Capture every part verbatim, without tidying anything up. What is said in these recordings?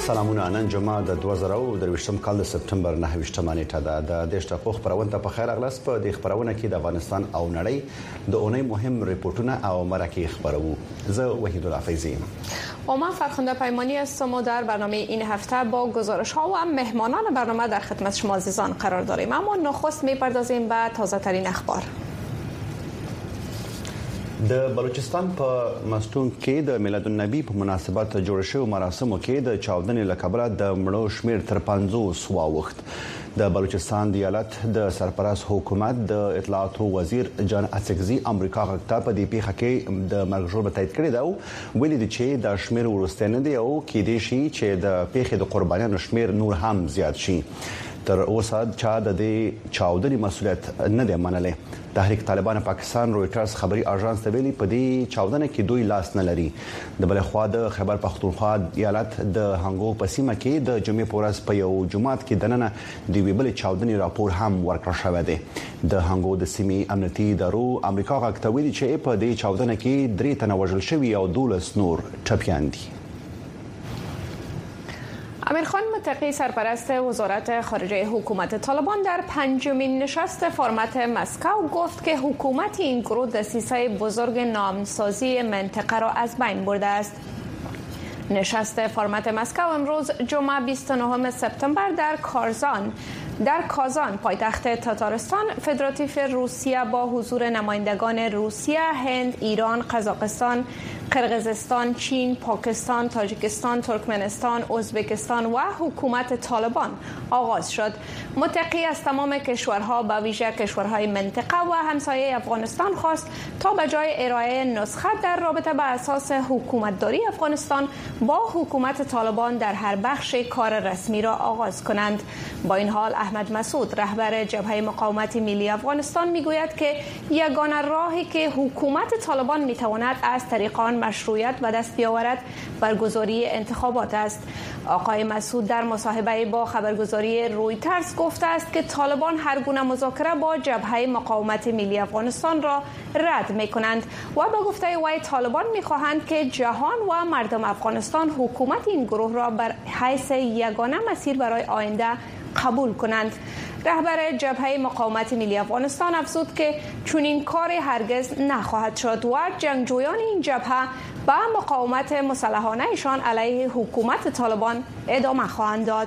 سلامونه. نن جمعه د دوه زره او درویشتم کال د سپتمبر نهه ویشتمه نیټه ده. د دیش ټکو خبرونه ته په خیر اغلاس په د خبرونه کې د افغانستان او نړۍ د اونۍ مهم ریپورتونه او مرکه خبرو. زه وحید الله فیضی و من فرخنده پیمانی هستم و در برنامه این هفته با گزارش ها و مهمانان برنامه در خدمت شما عزیزان قرار داریم. اما نخست میپردازیم به تازه ترین اخبار. د بلوچستان په مستون کې د میلاد النبی په مناسبت جوړ شوی مراسمو کې د چاودنې لکبره د مړو شمیر تر پنځوس واوښت. د بلوچستان د ایالت د سرپرست حکومت د اطلاعاتو وزیر جان اڅکزي امریکا غږ په دې پیښه کې د مرګ ژوبله تایید کړې ده او ویلي دي چې د شمیر ورسته نه دی او کې دي شي چې د پیښې د قربانیانو شمیر نور هم زیات شي. تر اوسه چا د دې چاودنې مسولیت نه دی منلی. تحریک طالبان پاکستان رويټرز خبري اژانس ته ویلي په دې چاودنه کې دوی لاس نه لري. د بل خوا د خیبر پختونخوا ایالت د هنګو په سیمه کې د جمعې په ورځ په یو جماعت کې دننه د ویبل چاودنې راپور هم ورکړ شوی دی. د هنګو د سیمې امنیتي ادارو امریکا غږ ته ویلي چې په دې چاودنه کې درې تنه وژل شوي او دولس نور ټپیان دي. امیر خان متقی سرپرست وزارت خارجه حکومت طالبان در پنجمین نشست فرمت مسکو گفت که حکومت این گروه دسیسه بزرگ نامسازی منطقه را از بین برده است. نشست فرمت مسکو امروز جمعه بیست و نهم سپتامبر در کازان در کازان پایتخت تاتارستان فدراتیو روسیه با حضور نمایندگان روسیه، هند، ایران، قزاقستان، قرقیزستان، چین، پاکستان، تاجیکستان، ترکمنستان، ازبکستان و حکومت طالبان آغاز شد. متقی از تمام کشورها به ویژه کشورهای منطقه و همسایه افغانستان خواست تا به جای ارائه نسخه در رابطه به اساس حکومتداری افغانستان با حکومت طالبان در هر بخش کار رسمی را آغاز کنند. با این حال احمد مسعود رهبر جبهه مقاومت ملی افغانستان میگوید که یگانه راهی که حکومت طالبان میتواند از طریق آن مشروعیت به دست بیاورد برگزاری انتخابات است. آقای مسعود در مصاحبه با خبرگزاری رویترز گفته است که طالبان هر گونه مذاکره با جبهه مقاومت ملی افغانستان را رد میکنند و به گفته وی طالبان میخواهند که جهان و مردم افغانستان حکومت این گروه را بر حیث یگانه مسیر برای آینده قبول کنند. رهبر جبهه مقاومت ملی افغانستان افزود که چنین کاری هرگز نخواهد شد و جنگجویان این جبهه با مقاومت مسلحانه‌شان علیه حکومت طالبان ادامه خواهند داد.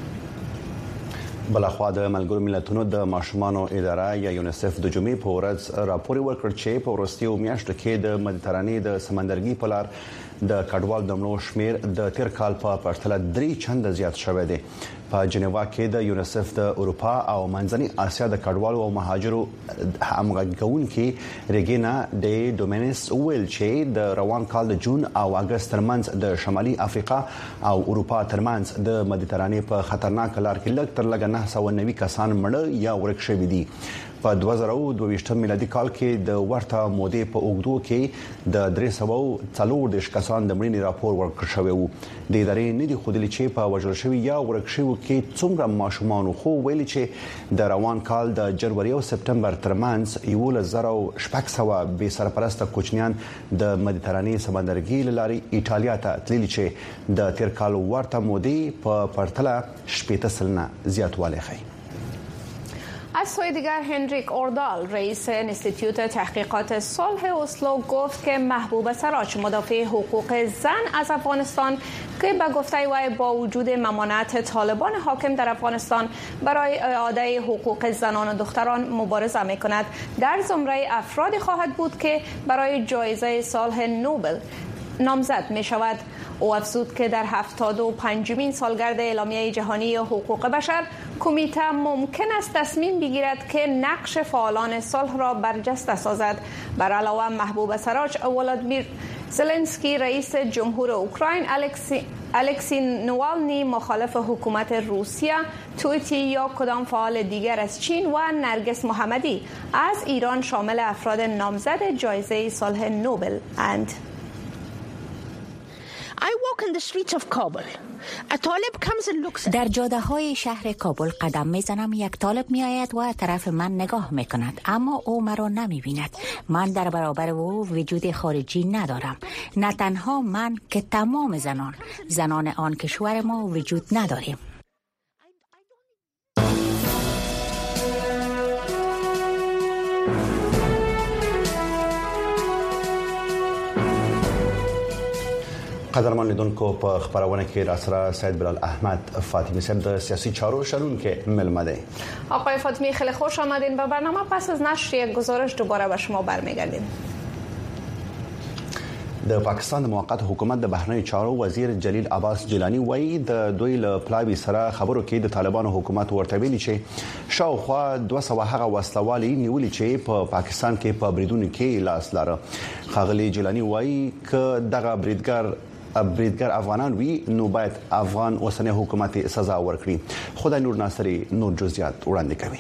بلخوا د ملګرو ملتونو د ماشومانو اداره یا یونیسف د جمعې په ورځ راپور ورکړ چې په وروستیو میاشتو کې د مدیترانې د سمندرګي په لار د کډوال د مړو شمیر د تیر کال په پرتله درې چنده زیات شوی دی. په جنیوا کې د یونیسف د اروپا او منځنۍ اسیا د کډوالو او مهاجرو همغږي کوونکي ریګینا ډي ډومینس ویل چې د روان کال د جون او اگست ترمنځ د شمالي افریقا او اروپا ترمنځ د مدیترانې په خطرناک لار کې لږ تر لږه نه سوه نوي کسان مړه یا ورک شوي دي. په دوه زره او دوه ویشتم میلادي کال کې د ورته مودې په اوږدو کې د درې سوه څلور دېرش کسان د مړینې راپور ورکړل شوی وو. د ادارې نه دي ښودلي چې په وژل شوي یا ورک شویو کې څومره ماشومان خو ویلي چې د روان کال د جنوري او سپتمبر ترمنځ یولس زره او شپږ سوه بې سرپرسته کوچنیان د مدیترانې سمندرګي له لارې ایټالیا ته تللي چې د تیر کال ورته مودې په پرتله شپېته سلنه زیاتوالی ښیي. از سوی دیگر هنریک اوردال رئیس انستیتوت تحقیقات صلح اسلو گفت که محبوب سراج مدافع حقوق زن از افغانستان که به گفته وی با وجود ممانعت طالبان حاکم در افغانستان برای اعاده حقوق زنان و دختران مبارزه می‌کند در زمره افرادی خواهد بود که برای جایزه صلح نوبل نامزد می شود. او افزود که در هفتاد و پنجمین سالگرد اعلامیه جهانی حقوق بشر کمیته ممکن است تصمیم بگیرد که نقش فعالان صلح را برجسته سازد. بر علاوه محبوب سراج ولادیمیر زلنسکی رئیس جمهور اوکراین الکسی الکسی نوالنی مخالف حکومت روسیه، توییتی یا کدام فعال دیگر از چین و نرگس محمدی از ایران شامل افراد نامزد جایزه صلح نوبل اند. I در جاده های شهر کابل قدم میزنم، یک طالب می آید و طرف من نگاه می کند، اما او مرا نمی بیند. من در برابر او وجود خارجی ندارم. نه تنها من که تمام زنان زنان آن کشور ما وجود نداریم. قدرمن لیدونکو په خبرونه کې را سره سید بلال احمد فاطمی صاحب د سیاسی چارو شنونکو ملمه دی. آقای فاطمی خیلی خوش آمدین به برنامه. پس از نشر یک گزارش دوباره به شما برمیگردیم. د پاکستان د موقت حکومت د بهرنی چارو وزیر جلیل عباس جیلانی وایي د دوی له پلاوی سره خبرو کې د طالبانو حکومت ورته ویلي چې شاوخوا دوه سوه هغه وسلوالي نیولي چې په پاکستان کې په بریدونو کې لاس لاره. ښاغلي جیلانی وایي ک دغه بریدګر بریدګر افغانان وی نو باید افغان اوسنی حکومت سزا ورکړي. خدای نور ناصری نور جزئیات وړاندې کوي.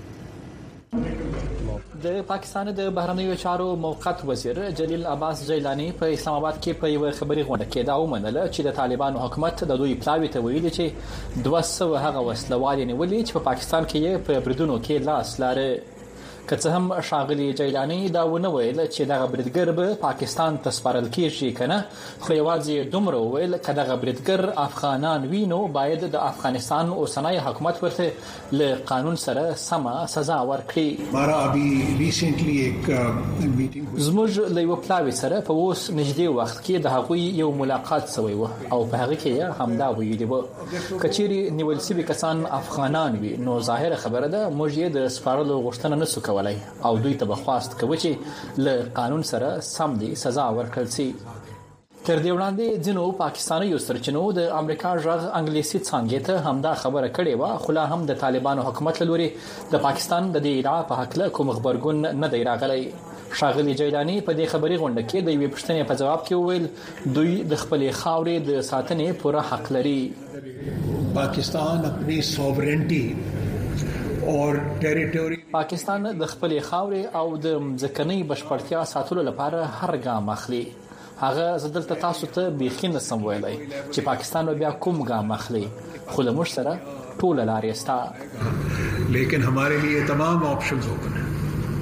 د پاکستان د بهرنیو چارو موقت وزیر جلیل عباس جیلانی په اسلام آباد کې په یو خبري غونډه کې دا ومنله چې د طالبانو حکومت د دوی پلاوی ته ویلي چې دوه سوه هغه وسلوال نیولي چې په پاکستان کې په بریدونو کې لاس لاره. که څه هم ښاغلي جیلانی دا ونه ویل چې دغه بریدګر به پاکستان ته سپارل کیږي کنه، خو یوازې دومره ویل چې دغه بریدګر افغانان وینو باید د افغانستان اوسنۍ حکومت ورته له قانون سره سمه سزا ورکړي. مارا ابي ریسنټلی یک میټینګ زموږ له یو پلاوی سره په اوس نږدې وخت کې د هغوی یو ملاقات شوی و او په هغه کې همدا ویلي و کچېری نیول شوي کسان افغانان وي نو ظاهر خبره ده موږ یې د سپارلو غوښتنه نسو کولای او دوی ته بخواست کوي چې له قانون سره سم دي سزا ورکړل شي. تر دې وړاندې ځینو پاکستاني یو سرچینو د امریکا ژغ انګلیسي څانګې ته همدا خبره کړې و، خو لا هم د طالبانو حکومت لوري د پاکستان د دې ادعا په حق له کوم خبرګون نه دی راغلی. ښاغلي جیلانی په دې خبري غونډه کې د یوې پوښتنې په جواب کې وویل دوی د خپل خاورې د ساتنې پوره حق لري. پاکستان خپل سوورنټي اور ټریټوري پاکستان د خپل خاورې او د ځمکنۍ بشپړتیا ساتلو لپاره هر ګام اخلي. هغه زدلته تاسو ته بيخي نسم ویلای چې پاکستان بیا کوم ګام اخلي، خو له موږ سره ټول لارې ستا، لیکن हमारे लिए तमाम ऑप्शंस ओपन हैं.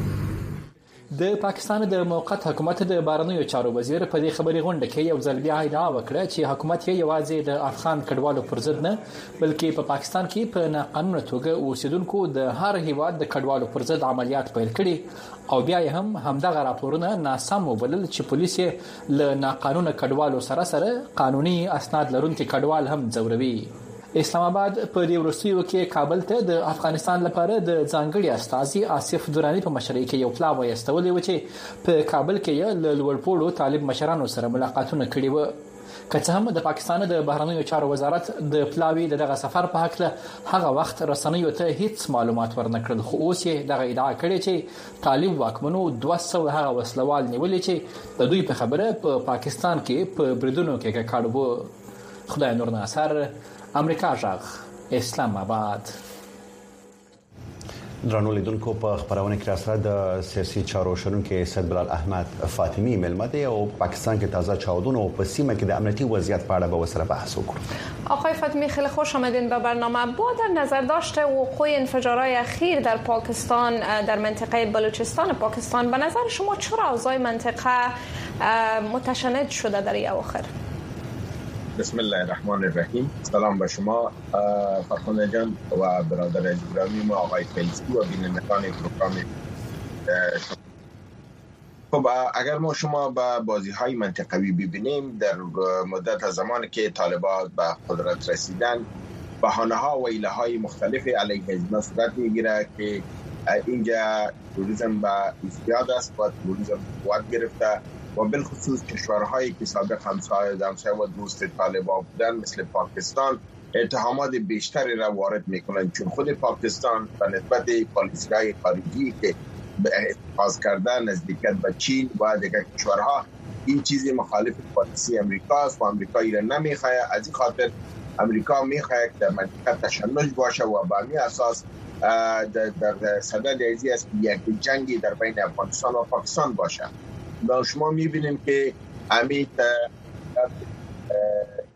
د پاکستان د موقت حکومت د بهرنیو چارو وزیر په دې خبري غونډه کې یو ځل بیا ادعا وکړه چې حکومت یې یوازې د افغان کډوالو پر ضد نه بلکې په پاکستان کې په ناقانونه توګه اوسیدونکو د هر هیواد د کډوالو پر ضد عملیات پیل کړي او بیا هم همدغه راپورونه ناسم وبلل چې پولیس له ناقانونه کډوالو سره سره قانوني اسناد لرونکي کډوال هم ځوروي. اسلام آباد په دې وروستیو کې کابل ته د افغانستان لپاره د ځانګړي استازي آصف درانی په مشرۍ کې یو پلاوی استولې و چې په کابل کې له لوړپوړو طالب مشرانو سره ملاقاتونه کړي و. که څه هم د پاکستان د بهرنیو چارو وزارت د پلاوی دغه سفر په حق له هغه وخت رسنیو ته هیڅ معلومات ورنکړل، خو اوس یې دغه ادعا کړې چې طالب واکمنو دوه سوه هغه وسلوال نیولې چې د دوی په خبره په پا پاکستان کې په بریدونو کې کړه وو. خدای نور ناصر، امریکا ژغ، اسلام آباد. درنو لیدونکو په خبرونه کې راځه د سیاسي چارو شنونکو سید بلال احمد فاطمی ملمه دی او پاکستان کې تازه چاودنو په سیمه کې د امنیتي وضعیت په اړه به وسره بحث وکړو. آقای فاطمی خیلی خوش آمدین به برنامه. با در نظر داشته وقوع انفجارهای اخیر در پاکستان در منطقه بلوچستان پاکستان، به نظر شما چرا اوضاع منطقه متشنج شده در این اواخر؟ بسم الله الرحمن الرحیم. سلام به شما فرخنده جان و برادر گرامی ما آقای فیضی و بینندگان پروگرام. خب اگر ما شما به بازی‌های منطقوی ببینیم، در مدت زمانی که طالبان به قدرت رسیدن بهانه‌ها و حیله‌های مختلف علیه حزب صورت می‌گیرد که اینجا تروریسم به ازدیاد است و تروریسم قوت گرفته و بالخصوص کشورهایی که سابق همسایه همسایه و دوست طالبان بودن مثل پاکستان اتهامات بیشتری را وارد میکنند، چون خود پاکستان به نسبت پالیسی‌های خارجی که اتخاذ کردن نزدیکت به چین و دیگر کشورها این چیزی مخالف پالیسی امریکا است و امریکا را نمیخواد. از این خاطر امریکا میخواد در منطقه تشنج باشه و به همین اساس در صدد ازی است یک جنگی در بین افغانستان و پاکستان باشه. ما شما میبینیم که امید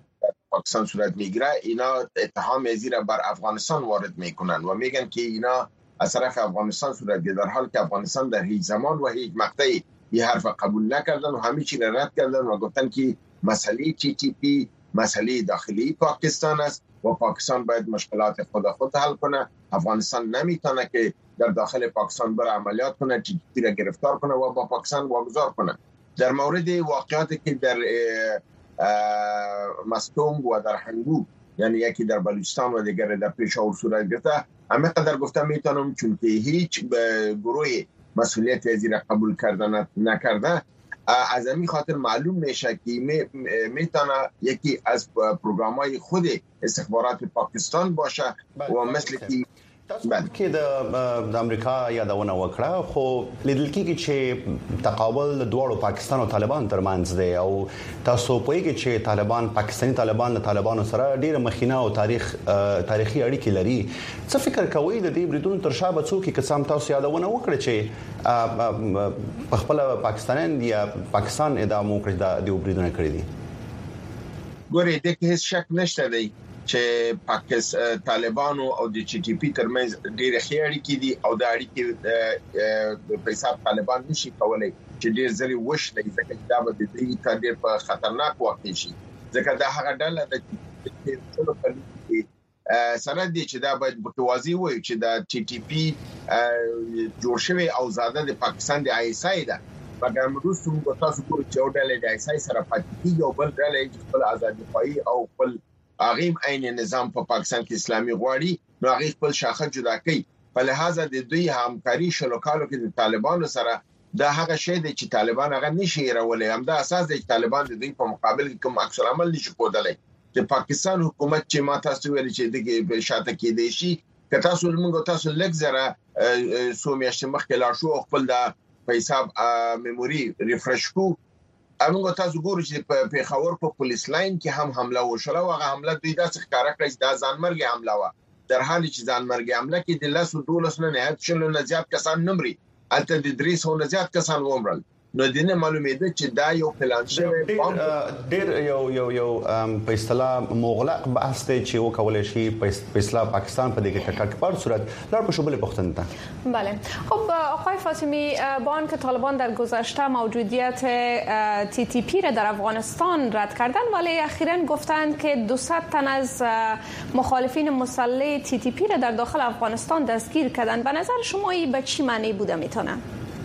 پاکستان صورت میگیره، اینا اتهام زیر بر افغانستان وارد میکنن و میگن که اینا از طرف افغانستان صورت گرفته، در حالی که افغانستان در هیچ زمان و هیچ مقطعی این حرف قبول نکردن و همه چی رد کردن و گفتن که مسئله تی تی پی مسئله داخلی پاکستان است و پاکستان باید مشکلات خود خود حل کنه. افغانستان نمیتونه که در داخل پاکستان بر عملیات کنه، تی تی پی را گرفتار کنه و با پاکستان واگذار کنه. در مورد واقعاتی که در مستونگ و در هنگو، یعنی یکی در بلوچستان و دیگر در پشاور صورت گرفته، همه قدر گفتم میتونم چون که هیچ گروه مسئولیت از را قبول کردن نکرده، از همین خاطر معلوم میشه که میتونه یکی از پروگرام‌های خود استخبارات پاکستان باشه و مثل که تاسو کې د د امریکا یادونه وکړه، خو لیدل کېږي چې تقابل د دوړو پاکستان او طالبان ترمنځ دی او تاسو پوهیږئ چې طالبان پاکستاني طالبان له طالبانو سره ډیره مخینه او تاریخ تاریخي اړیکې لري. څه فکر کوئ د دې بریدونو تر شا به څوک قسم تاسو یادونه وکړه چې په خپل پاکستانیان یا پاکستان ادامه وکړي د دې بریدونو کړی دي؟ ګورې د هیڅ شک نشته دی چې پاکستان طالبانو او د ټي ټي پی ترمنځ ډېر خیاړي کې دي او د اړیکې په حساب طالبان نشي کولای چې ډېر ځلې وشلې، ځکه چې دا به د دې ته ډېر په خطرناک واقع شي، ځکه دا هغه ډله ده چې ټول په سره دي چې دا باید متوازی وي چې دا ټي ټي پی جوړ شوی او زاده د پاکستان د آی اس آی ده، مګر موږ څنګه تاسو کوم چې ډله د آی اس آی سره پاتې کیږي او بل ډله چې خپل ازادي پای او خپل اغیم عین نظام په پاکستان کې اسلامي غواړي، نو هغه خپل شاخه جدا کوي. په لحاظ د دوی همکاري شلوکالو کې د طالبانو سره دا هغه شی دی چې طالبان هغه نشي راولي، هم دا اساس دی چې طالبان د دوی په مقابل کې کوم عکس العمل نشي کولای. د پاکستان حکومت چې ما تاسو ویل چې دغه شاته کې دی شي، که تاسو موږ تاسو لږ زره سو میاشتې مخکې لا شو خپل د په حساب میموري ریفرش کو، امغه تاسو ګورئ چې په پیښور په پولیس لاین کې هم حمله وشوه او هغه حمله دوی داسې ښکارا کړی چې دا ځانمرګي حمله و، در حال چې ځانمرګي حمله کې د لاسو دولس نه نه شلو نه زیات کسان نمرې البته د درې سو نه زیات کسان ومرل. نو د نه معلومه ده چې دا یو پلان شوی ډیر یو یو یو په اصطلاح مغلق بحث دی چې وکولای شي په اصطلاح پاکستان په دغه ټکر صورت لار په شوبله پختن ته. بله، خب آقای فاطمی، با آنکه طالبان در گذشته موجودیت تی تی پی را در افغانستان رد کردند، ولی اخیراً گفتند که دویست تن از مخالفین مسلح تی تی پی را در داخل افغانستان دستگیر کردند. به نظر شما این به چی معنی بوده میتونه؟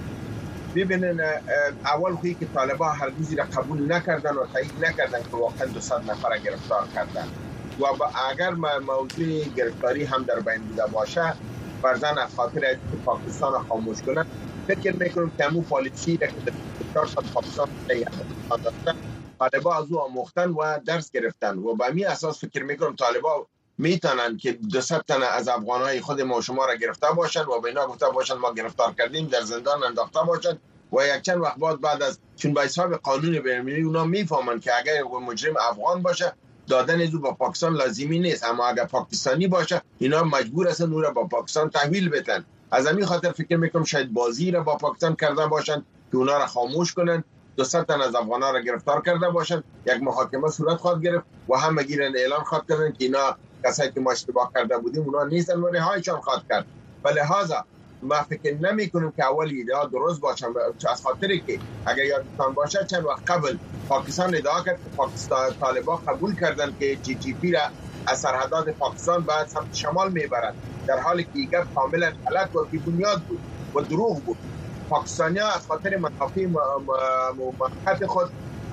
ببینن اول خویی که طالبان هرگز را قبول نکردن و تایید نکردن که واقعا دویست نفر گرفتار کردن و اگر موضوع گرفتاری هم در بین بوده باشه، فرضاً از خاطر پاکستان خاموش کنن، فکر میکنم که همون پالیسی را که در پاکستان داشتن طالبان از او آموختن و درس گرفتن و به همین اساس فکر میکنم طالبان میتونن که دویست تن از افغانهای خود ما شما را گرفته باشن و به اینا گفته باشن ما گرفتار کردیم، در زندان انداخته باشن و یک چند وقت بعد بعد از چون به حساب قانون بین‌المللی اونا میفهمن که اگر مجرم افغان باشه دادن ازو با پاکستان لازمی نیست، اما اگر پاکستانی باشه اینا مجبور هستن اون را با پاکستان تحویل بدن. از همین خاطر فکر میکنم شاید بازی را با پاکستان کرده باشن که اونا را خاموش کنن، دویست تن از افغانا را گرفتار کرده باشن، یک محاکمه صورت خواهد گرفت و هم گیرن اعلان خواهد کردن که اینا کسایی که ما اشتباه کرده بودیم اونا نیستن و رهایشان خواهد کرد. به لحاظا ما فکر نمی کنم که اول ایده درست باشه، از خاطری که اگر یادتان باشه چند وقت قبل پاکستان ادعا کرد که پاکستان طالبان قبول کردن که تی تی پی را از سرحدات پاکستان بعد سمت شمال میبرند، در حالی که ایگه کاملا غلط و بی بنیاد بود و دروغ بود. پاکستانیا از خاطر منافع موقت خود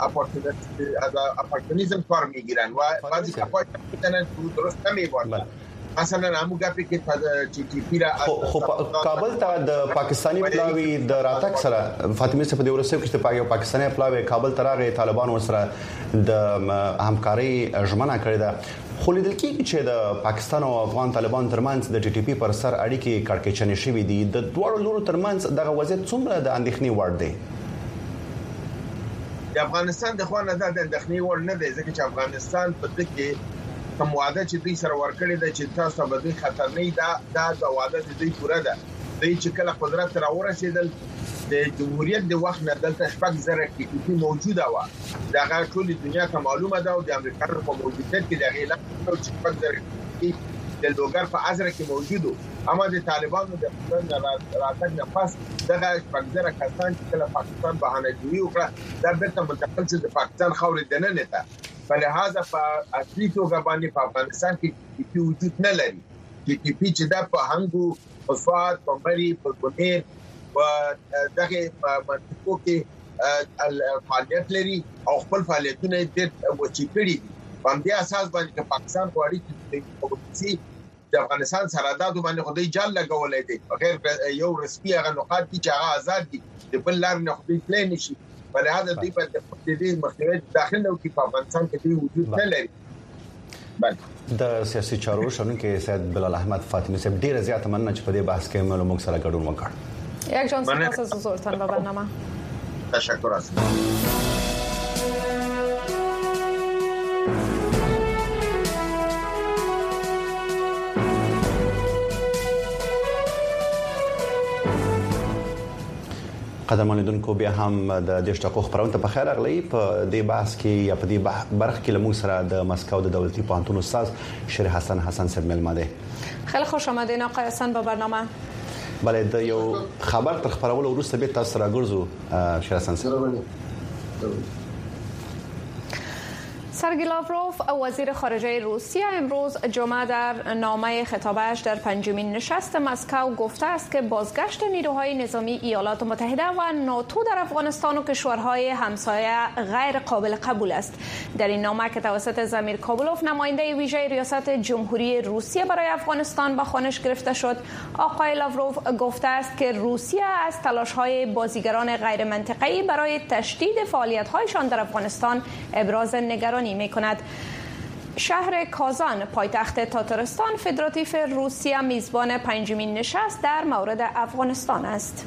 اپارتونیزم کار میگیرن و بعضی کپای میتونن درست نمیبارن. مثلا همو گپی که تی تی پی را خو کابل ته د پاکستانی پلاوی د راتک سره فاطمه صاحب د ورسېو کې د پاکستانی پلاوی کابل ته راغی، طالبان سره د همکاري ژمنه کړې ده، خو لیدل کېږي چې د پاکستان او افغان طالبان ترمنځ د ټي ټي پی پر سر اړیکې کړکېچنې شوې دي. د دوه لورو ترمنځ دغه وضعیت څومره د اندېښنې وړ دی؟ د افغانستان د خوا نه د اندېښنې وړ نه دی، ځکه چې افغانستان په دې کې کوم وعده چې دوی سره ورکړی ده چې تاسو به دوی خطر نه دا دا د وعده دوی پوره ده. دوی چې کله قدرت را ورسېدل د جمهوریت د وخت نه دلته شپږ زره کې موجوده و دا ټول دنیا ته معلومه ده او د امریکا په موجودیت کې د غیلا او شپږ زره کې د لوګر په ازره کې موجودو اما د طالبانو د راتګ نه پس دغه شپږ زره کسان چې له پاکستان بهانه جوړي وکړه دا بیرته منتقل شي د پاکستان خاورې دنه نه ته فلهذا په اصلي توګه باندې په افغانستان کې په وجود نه لري چې په چې دا په هنګو فساد په مری په ګونیر په دغه منطقو کې فعالیت لري او خپل فعالیتونه د وچی کړي په دې اساس باندې پاکستان غواړي چې د افغانستان سره د باندې خدای جال لګولې دي غیر یو رسمي هغه نقاط چې هغه آزاد دي د بل لار نه خدای پلان نشي فلهذا دې په دې مخنیوي داخله او کې په افغانستان کې وجود نه لري د سیاسي چارو شنونکو سید بلال احمد فاطمی صاحب ډیره زیاته مننه چې په دې بحث کې موږ موږ سره ګډون وکړ. یک جان سپاس از حضورتان به برنامه. تشکر هستم. قدرمن لیدونکو بیا هم د دیش تاریخ خبرونه ته بخیر اغلی په دې بحث کې یا په دې برخه کې لمو سره د مسکو د دولتي پوهنتون استاد شیر حسن حسن صاحب ملمده. خیلی خوش آمدین آقای حسن به برنامه. بله د یو خبر تر خبرولو وروسته به تاسو راګرځو شیر حسن صاحب. سرگی لاوروف وزیر خارجه روسیه امروز جمعه در نامه خطابش در پنجمین نشست مسکو گفته است که بازگشت نیروهای نظامی ایالات متحده و ناتو در افغانستان و کشورهای همسایه غیر قابل قبول است. در این نامه که توسط زمیر کابلوف نماینده ویژه ریاست جمهوری روسیه برای افغانستان به خوانش گرفته شد، آقای لاوروف گفته است که روسیه از تلاش‌های بازیگران غیر منطقه‌ای برای تشدید فعالیت‌هایشان در افغانستان ابراز نگرانی می کند. شهر کازان پایتخت تاتارستان فدراتیو روسیه میزبان پنجمین نشست در مورد افغانستان است.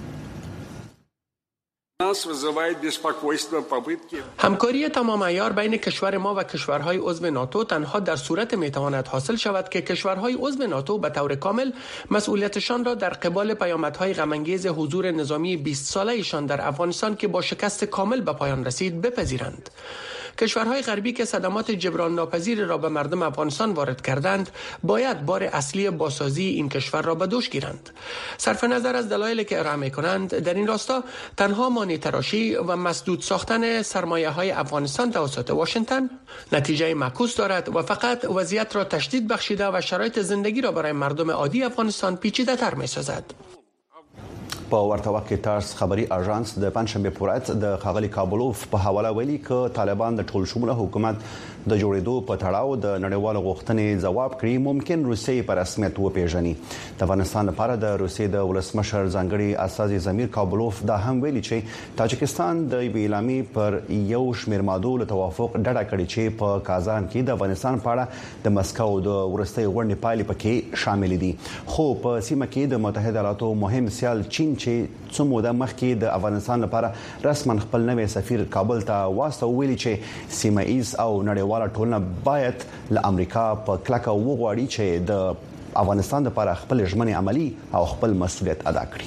همکاری تمام عیار بین کشور ما و کشورهای عضو ناتو تنها در صورت میتواند حاصل شود که کشورهای عضو ناتو به طور کامل مسئولیتشان را در قبال پیامدهای غم‌انگیز حضور نظامی بیست ساله‌شان در افغانستان که با شکست کامل به پایان رسید بپذیرند. کشورهای غربی که صدمات جبران ناپذیر را به مردم افغانستان وارد کردند باید بار اصلی بازسازی این کشور را به دوش گیرند. صرف نظر از دلایلی که ارائه می‌کنند در این راستا تنها مانع تراشی و مسدود ساختن سرمایه‌های افغانستان توسط واشنگتن نتیجه معکوس دارد و فقط وضعیت را تشدید بخشیده و شرایط زندگی را برای مردم عادی افغانستان پیچیده‌تر می‌سازد. په ورته وخت کې تارس خبري اژانس د پنځشنبه په ورځ د خاغلی کابلوف په حواله ویلي ک طالبان د ټول شموله حکومت د جوړېدو په تړاو د نړیوالو غوښتنې جواب کړي ممکن روسیې په رسمیت وپیژني. د افغانستان لپاره د روسیې د ولسمشر ځانګړي اساسي زمیر کابلوف دا هم ویلي چې تاجکستان د ویلامي پر یو شمېر مادو له توافق ډډه کړې چې په کازان کې د افغانستان په اړه د مسکو د ورستۍ غونډې پایلې پکې شامل دي. خو په سیمه کې د متحده ایالاتو مهم سیال چین چې څو موده مخکې د افغانستان لپاره رسما خپل نوې سفیر کابل ته واسطه ویلي چې سیمه ایز او نړیواله ټولنه باید له امریکا په کلکه وغواړي چې د افغانستان لپاره خپل ژمنې عملی او خپل مسؤلیت ادا کړي.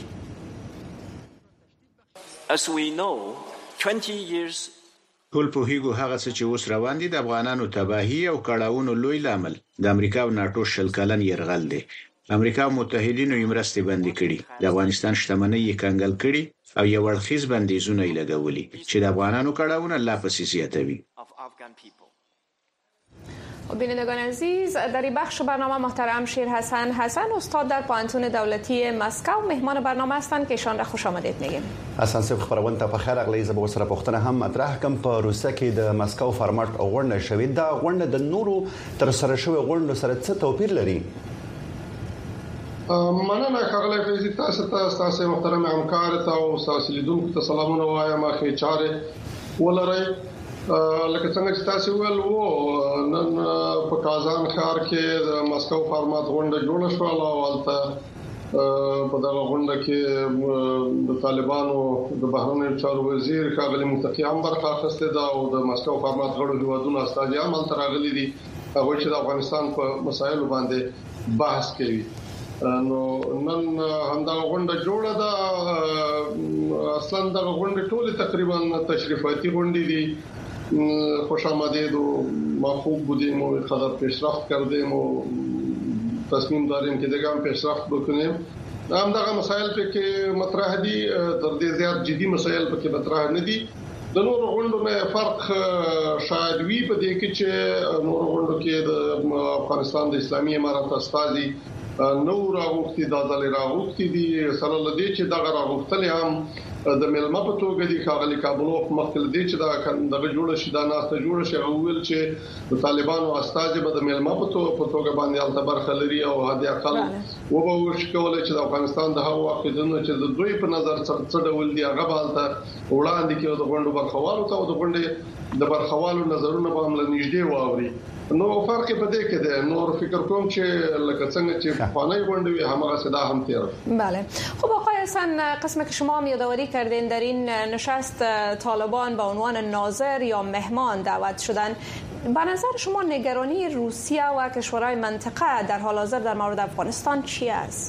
As we know, twenty years ټول په هیګو هغه څه چې اوس روان دي د افغانانو تباہي او کړهونو لوی لامل د امریکا او ناتو شل کلن يرغل دی. امریکا او متحدینو یې مرستې بندي کړي، د افغانستان شتمنۍ یې کنګل کړي او یو اړخیز بندیزونه یې لګولي چې د افغانانو کړهونه لا پسې زیاتوي. بینندگان عزیز، در این بخش برنامه محترم شیر حسن حسن استاد در پوهنتون دولتی مسکو مهمان برنامه هستند که ایشان را خوش آمدید میگیم. حسن صاحب خبرونه ته په خیر اغلی زبر سره پښتنه هم مطرح کوم په روسیه کې د مسکو فارمټ غونډه شوې ده. غونډه د نورو تر سره شوې غونډو سره څه توپیر لري؟ مننه ښاغلی فیضي، تاسو ته ستاسو محترم همکار ته او تاسو لیدونکو ته سلامونه وایم. اخی چارې ولرئ. لکه څنګه چې تاسو ویل وو نن په کازان ښار کې د مسکو فارمات غونډه جوړه شو او ولته په دغه غونډه کې د طالبانو د بهرنیو چارو وزیر ښاغلی متقی هم برخه اخیستې ده او د مسکو فارمات غړو هیوادونو استادیان هم تر راغلي دي هغه چې د افغانستان په مسایلو باندې بحث کوي. نو نن همدا غونډه جوړه ده اصلا دا غونډه ټول تقریبا تشریفاتي غونډې دي خوش آمدید و ما خوب بودیم و قدر پیشرفت کردیم و تصمیم داریم که دیگه هم پیشرفت بکنیم هم دغه مسائل په کې مطرح دي تر دې زیات جدي مسائل په کې مطرح نه دي د نور غونډو نه فرق شاید وی په دې کې چې نور غونډو کې د افغانستان د اسلامي امارت استازي نو راغوښتي د ځل راغوښتي دي سره لدی چې دغه راغوښتل هم د ملما په توګه دي خاغلی کابلوف مخکې دي چې دا دغه جوړ شي دا ناسته جوړ شي او ویل چې د طالبانو استازي به د ملما په توګه باندې التبر خلري او هدي اقل و به وشکول چې د افغانستان د هغو عقیدونو چې د دوی په نظر څه ډول دي هغه بالته وړاندې کې د غونډو برخوالو ته او د غونډې د برخوالو نظرونه به هم لنیږدې واوري نو فرق په دې کې ده نور فکر کوم چې لکه څنګه چې فانای غونډوي همغه صدا هم تیر بله خب آقای حسن قسم که شما هم یادآوری کردین در این نشست طالبان به عنوان ناظر یا مهمان دعوت شدن به نظر شما نگرانی روسیه و کشورهای منطقه در حال حاضر در مورد افغانستان چی است؟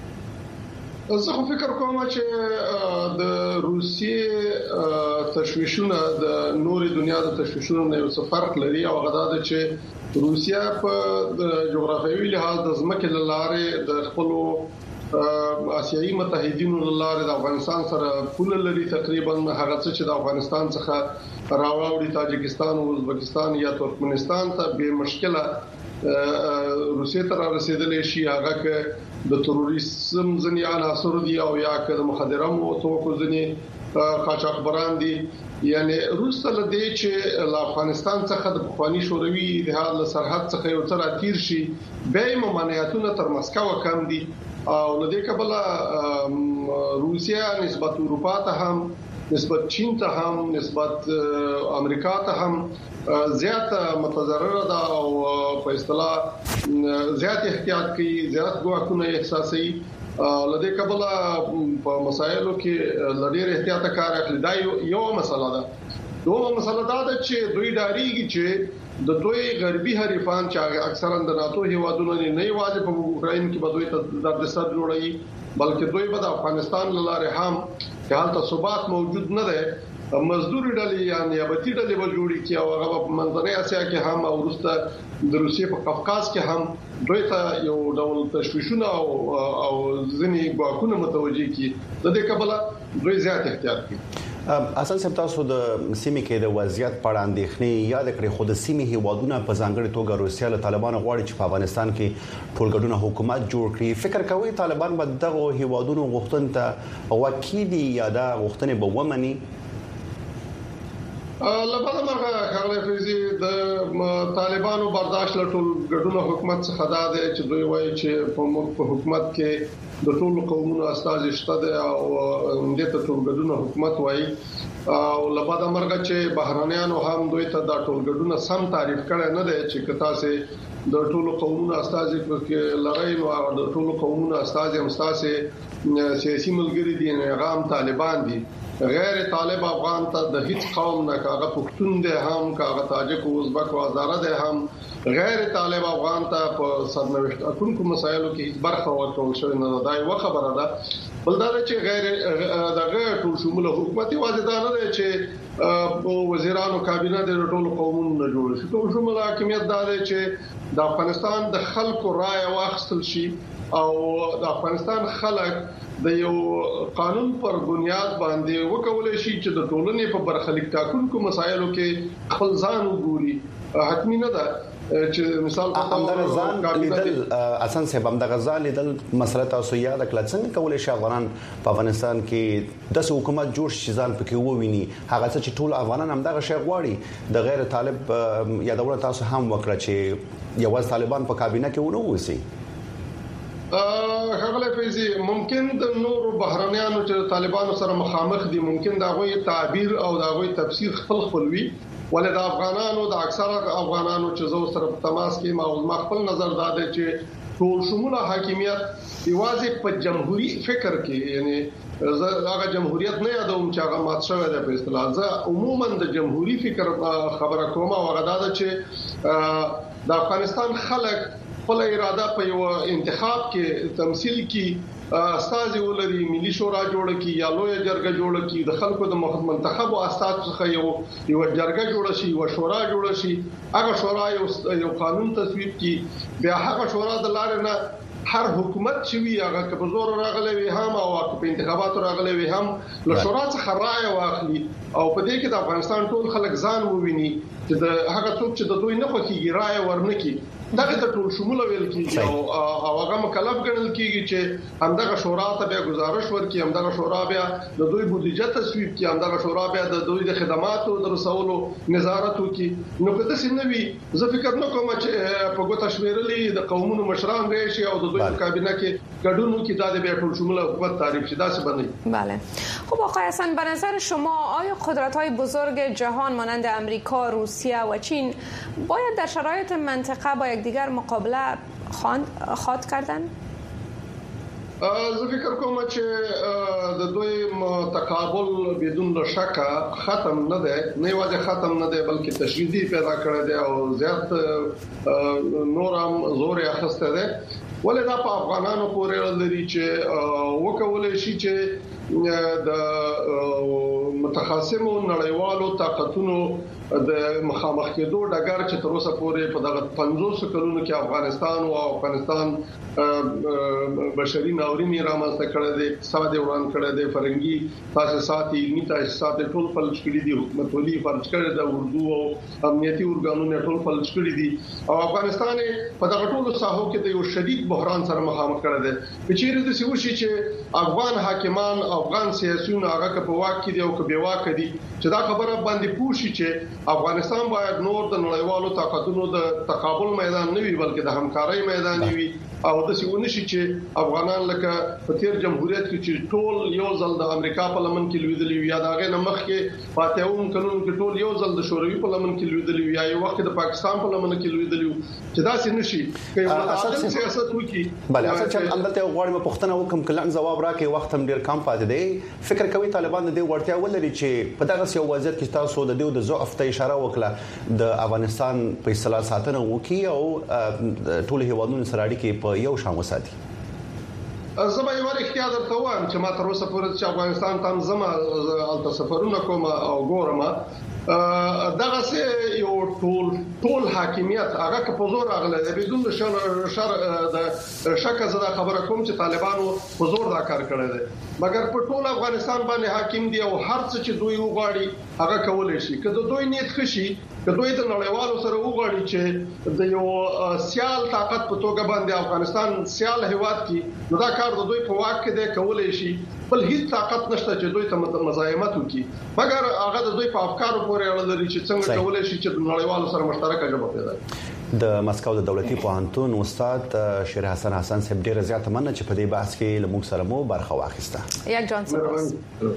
زه خو فکر کوم چې د روسیې تشویشونه د نوري دنیا د تشویشونو نه یو څه فرق لري او هغه دا چې روسیا په جغرافیوي لحاظ د ځمکې لاره د خپل آسیایي متحدینو لاره د افغانستان سره پوله لري تقریبا هغه څه چې د افغانستان څخه راوړي تاجکستان او ازبکستان یا ترکمنستان ته به مشکله روسیې ته رسیدلې شي هغه ک د تروریزم ځنی عناصر دي او یا ک د مخدره مو توکو ځنی قاچاقبران دي یعنی روس ته لدی چې له افغانستان څخه د پخوانی شوروي اتحاد له سرحد څخه یو تر تیر شي به ممانعتونه تر مسکو کم دي او لدی کبله روسیا نسبت اروپا ته هم نسبت چین ته هم نسبت امریکا ته هم زیات متضرر ده او په اصطلاح زیات احتیاط کوي زیات ګواښونه احساسي لدې کبله په مسایلو کې لډیر احتیاط کار اخلي دا یو مسله ده دوه مسله ده چې دوی ډاریږي چې د دوی غربي حریفان چې اکثرا د ناتو هیوادونو نه یوازې په اوکرين کې به دوی ته د دسر جوړي بلکې دوی به د افغانستان لاره هم که حالت ثبات موجود نه ده مزدوري ډلې یا نیابتي ډلې به جوړي کی او هغه په منځنۍ اسیا کې هم او وروسته د روسیې په قفقاز کې هم دوی ته یو ډول تشویشونه او او ځینې ګواښونه متوجي کی د دې کبله دوی زیات احتیاط کوي اصل سم تاسو د سیمې کې د وضعیت په اړه اندېښنې یاد کړې خو د سیمې هیوادونه په ځانګړي توګه روسیا له طالبانو غواړي چې په افغانستان کې ټولګډونه حکومت جوړ کړي فکر کوي طالبان به دغه هیوادونو غوښتنې ته وکیدي یا دا غوښتنې به ومني لپاره مرغه خغله فیزي د طالبانو برداشت لټول ګډونه حکومت څخه دا دی چې دوی وایي چې په حکومت کې د ټول قومونو استاد شته او د ټول ګډونه حکومت وایي او لپاره مرغه چې بهرانيانو هم دوی ته د ټول ګډونه سم تعریف کړي نه دی چې کتا سي د ټول قومونو استاد کې لړۍ نو د ټول قومونو استاد هم ساسي سیاسي ملګری دي نه غام طالبان دي غیر طالب افغان ته د هیڅ قوم نه کاغه پښتون دي هم کاغه تاجک او ازبک او هزاره دي هم غیر طالب افغان ته په سرنوشت اكونکو مسایلو کې هیڅ برخه ورکول شوی نه ده دا یو خبره ده بلدار چې غیر دغه ټول شمول حکومتي واجبات نه دي چې وزیرانو کابینه د ټول قومونو نه جوړ شي ټول شمول حاکمیت دا دی چې د افغانستان د خلکو رائے واخیستل شي او د افغانستان خلک د یو قانون پر بنیاد باندې وکول شي چې د ټولنې په برخلیک ټاکونکو مسایلو کې خپل ځان وګوري حتمی نه ده چې مثال په توګه ځان لیدل اساس به هم د غزال لیدل مسله تاسو یاد کړل څنګه کولای شي افغانان په افغانستان کې د حکومت جوړ شي ځان پکې وویني هغه چې ټول افغانان هم دغه شی غواړي د غیر طالب یادونه تاسو هم وکړه چې یوازې طالبان په کابینه کې ونه وسی خغله فیزي ممکن د نور بهرانيانو چې طالبانو سره مخامخ دي ممکن دا غوي تعبیر او دا غوي تفسیر خپل خپلوي ولې د افغانانو د اکثره افغانانو چې زو سره په تماس کې ما خپل نظر داده چې ټول شموله حاکمیت یوازې په جمهوریت فکر کې یعنی هغه جمهوریت نه یادوم چې هغه مات شوی دی په اصطلاح زه عموما د جمهوریت فکر خبره کوم او هغه دا چې د افغانستان خلک خپل اراده په یو انتخاب کې تمثيل کې استاد ولري ملي شورا جوړ کی یا لوی جرګه جوړ کی د خلکو د منتخب او استاد څخه یو یو جرګه جوړ شي او شورا جوړ شي هغه شورا یو قانون تصویب کی بیا هغه شورا د لارې نه هر حکومت چې وی هغه په زور راغلي وي هم او په انتخاباتو راغلي وي هم له شورا څخه رائے واخلي او په دې کې د افغانستان ټول خلک ځان وویني چې د هغه څوک چې د دوی نه خوښي رائے ورنکي دغه د ټول شمول ویل کیږي او هغه مکلف ګڼل کیږي چې همدغه شورا ته بیا گزارش ورکړي همدغه شورا بیا د دوی بودیجه تصویب کړي همدغه شورا بیا د دوی د خدماتو درسولو نظارت وکړي نو کله چې نوي زه فکر نه کوم چې په ګوته شمیرلې د قومونو مشران راشي او د دوی کابینه کې ګډون وکړي د بیا ټول شمول حکومت تعریف شي دا څه باندې بله خب آقای حسن به نظر شما آیا قدرت‌های بزرگ جهان مانند امریکا روسیه و چین باید در شرایط منطقه با دیگر مقابله خواهد کردن؟ زه فکر کوم چې د دوی تقابل بدون شک ختم نه دی نه واځي ختم نه دی بلکې تشدید پیدا کړی دی او زیات نورم زور اخسته دی ولې دا په افغانانو پورې لري چې وکولای شي چې د متخاصمو نړیوالو طاقتونو د مخامخ کېدو ډګر چې تر اوسه پورې په دغه پنځوس کلونو کې افغانستان او افغانستان بشري ناورین رامنځته کړی دی اقتصاد وران کړی دی فرنګي تاسیسات علمي تاسیسات ټول فلج کړي دي حکومت ولي فرض کړی دی اردو او امنیتي ارګانونه ټول فلج کړي دي او افغانستان په دغه ټولو ساحو کې د یو شدید بحران سره مخامخ کړی دی چې چیرې د سوشي چې افغان حاکمان افغان سیاسيون هغه په واک کې دي او په بیواک دي چې دا خبره باندې پوښي چې افغانستان باید نور د نړیوالو طاقتونو د تقابل میدان نه وي بلکې د همکارۍ میدان وي او د سیونه شي چې افغانان لکه په تیر جمهوریت کې چې ټول یو ځل د امریکا په لمن کې لویدلی وي یا دغه نمخ کې فاتحون قانون کې ټول یو ځل د شوروي په لمن کې لویدلی وي یا یو وخت د پاکستان په لمن کې لویدلی وي چې دا څه نشي کوي سیاست وکي بله اصل چې اندته غواړم پښتنه وکم کله جواب راکې وخت هم ډیر کم پاتې دی فکر کوي طالبان د وړتیا ولري چې په دغه یو وضعیت کې تاسو د دوی د ضعف ته اشاره وکړه د افغانستان په اصطلاح ساتنه وکي او ټول هیوادونو سره اړیکې په یو شان وساتي زما یو اختیار درته وایم چې ما تر اوسه پورې چې افغانستان ته زما الته سفرونه کوم او ګورم دغه سه یو ټول ټول حاکمیت هغه که په زور راغله د بدون شر د شک زده خبره کوم چې طالبانو په زور دا کار کړی دی مګر په ټول افغانستان باندې حاکم دی او هر څه چې دوی وغواړي هغه کولای شي که دوی نیت خشي که دوی د نړیوالو سره وغواړي چې د یو سیال طاقت په توګه باندې افغانستان سیال هیواد کی نو دا کار د دوی په واک کې دی کولای شي بل هیڅ طاقت نشته چې دوی ته مزاحمت وکړي مګر هغه د دوی په افکارو پورې اړه لري چې څنګه کولای شي چې د نړیوالو سره مشترکه ژبه پیدا کړي د مسکو د دولتي پوهنتون استاد شیر حسن حسن صاحب ډیر زیات مننه چې په دې بحث کې لموږ سره مو برخه واخیسته یک جان سپاس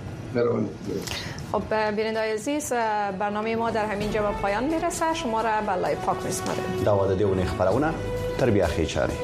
خب بینندگان عزیز برنامه ما در همین جا به پایان میرسه شما را به لایو پاک میسپاریم داوود دیونه خبرونه تربیه خیچاری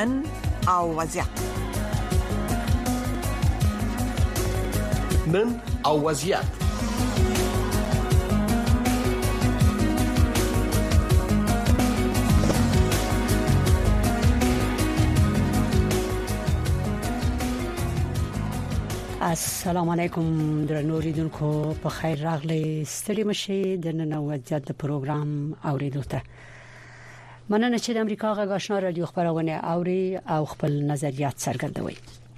نن او وضعیت. نن او وضعیت. السلام علیکم درنو لیدونکو، په خیر راغلی. ستړي مشه د نن او وضعیت د پروګرام اوریدو ته. مننه چې د امریکا غږ آشنا رادیو خبرونه اوري او خپل نظریات څرګندوي.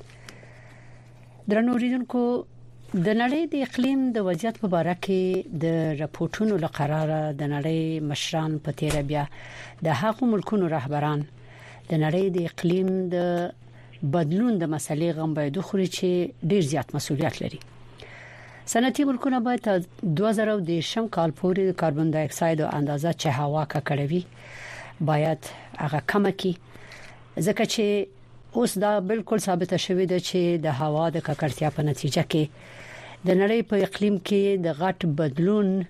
درنو لیدونکو، د نړۍ د اقلیم د وضعیت په اړه کې د راپورټونو لقراره د نړۍ مشران په تیر بیا د هغو ملکونو رهبران د نړۍ د اقلیم د بدلون د مسلې غم باید خوري چې ډیر زیات مسؤلیت لري. صنعتي ملکونه باید دوه زره دېرشم کال پورې د کاربن دای اکساید او اندازه چې هوا ککړوي باید هغه کم کړي، ځکه چې اوس دا بالکل ثابت شوی دی چې د هوا د ککړتیا په نتیجه کې د نړۍ په اقلیم کې د غټ بدلون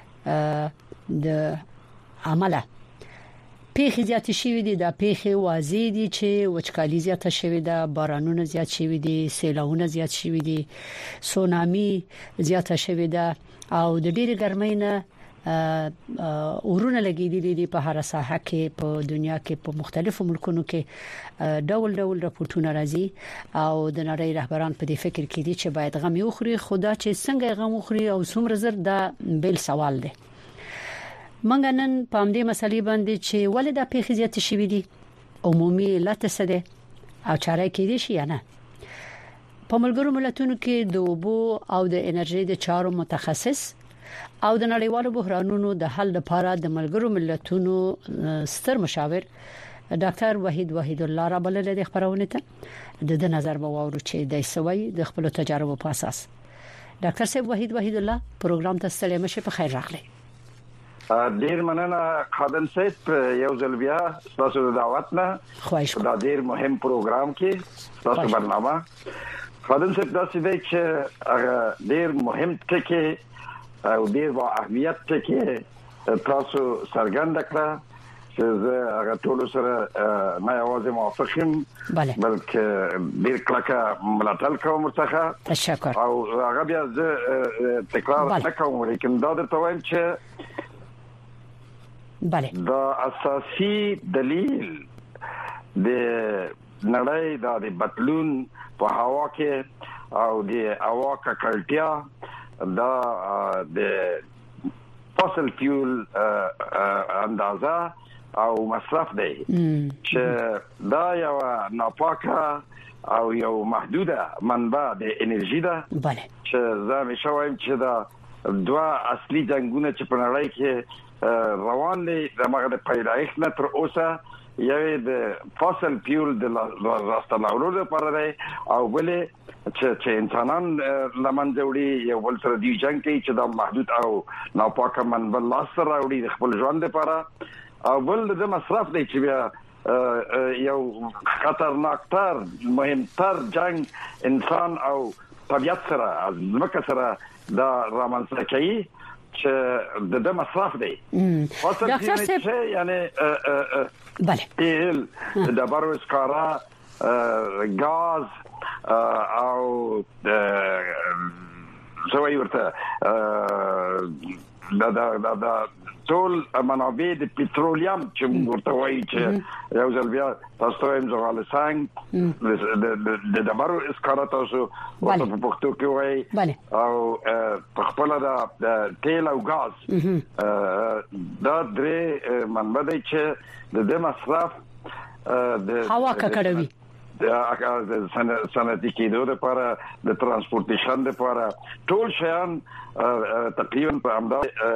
د عمله پیښې زیات شوې دي. د پیښې واضح دي چې وچکالي زیات شوې ده، بارانونه زیات شوې دي، سیلاوونه زیات شوې دي، سونامي زیات شوې ده او د ډېرې ګرمۍ نه اورونه لګېدلې دي په هر ساحه کې په دنیا کې په مختلفو ملکونو کې ډول ډول راپورټونه راځي او د نړۍ رهبران په دې فکر کې دي چې باید غم یو خوري. خدا چې څنګه غم وخوري او څومره زر دا بل سوال دی. منګ نن په دې مسلې باندې چې ولې د پیښې زیات شوې دي، عمومي علت څه ده او چاره کې دي شي نه. په ملګرو ملتونو کې د اوبو او د انرژي د چارو متخصص او د نړیوالو بحرانونو د حل لپاره د ملګرو ملتونو ستر مشاور ډاکټر وحید وحید الله را بلل د خبرونه ته د نظر به واورو چې د سوي د خپل تجربه په اساس. ډاکټر صاحب وحید وحید الله پروګرام ته ستړي مشه، په خیر راغلی. ډیر مننه خادم صاحب، یو ځل بیا تاسو د دعوت نه خواهش کوم. دا ډیر مهم پروګرام کې تاسو برنامه خادم صاحب دا څه دی چې هغه ډیر مهم ټکی او ډیر با اهمیت ټکی تاسو څرګند کړه چې زه هغه ټول سره نه یوازې موافق یم بلکې ډیر کلکه ملاتړ کوم ورڅخه. تشکر. او هغه بیا زه تکرار نه کوم، لیکن دا د تویم چې بله دا اساسي دلیل د نړۍ د بدلون په هوا کې او د هوا ککړتیا دا د فوسیل فیول اندازه او مصرف دی چې دا یو ناپاکه او یو محدوده منبع د انرژي ده. بله چې زه مې شوایم چې دا دوه اصلي جنگونه چې په نړۍ کې روان دي د مغه د پیدایښت نه تر اوسه یو د فوسیل فیول د راستنولو لپاره دی او بل چې انسانان لمن جوړي یو بل سره دی جنگ کوي چې دا محدود او ناپاکه منبع لاس راوړي د خپل ژوند لپاره او بل د مصرف دی چې بیا یو خطرناکتر مهمتر جنگ انسان او طبيعت سره از مکه سره دا رامنځته کوي چې د د مصرف دی. ډاکټر صاحب یعنی بله تیل د بارو اسکارا غاز او زوی ورته دا دا دا ټول منابع د پټرولیم چې ورته وایي چې یو ځل بیا تاسو هم زغال سنگ د د بارو اسکارا تاسو ورته په پښتو کې وایي او په خپل د تیل او غاز دا درې منبع دي چې د مصرف د هوا ککړوي د صنعتي کېدو لپاره د ترانسپورتیشن لپاره ټول شیان تقریبا په امدا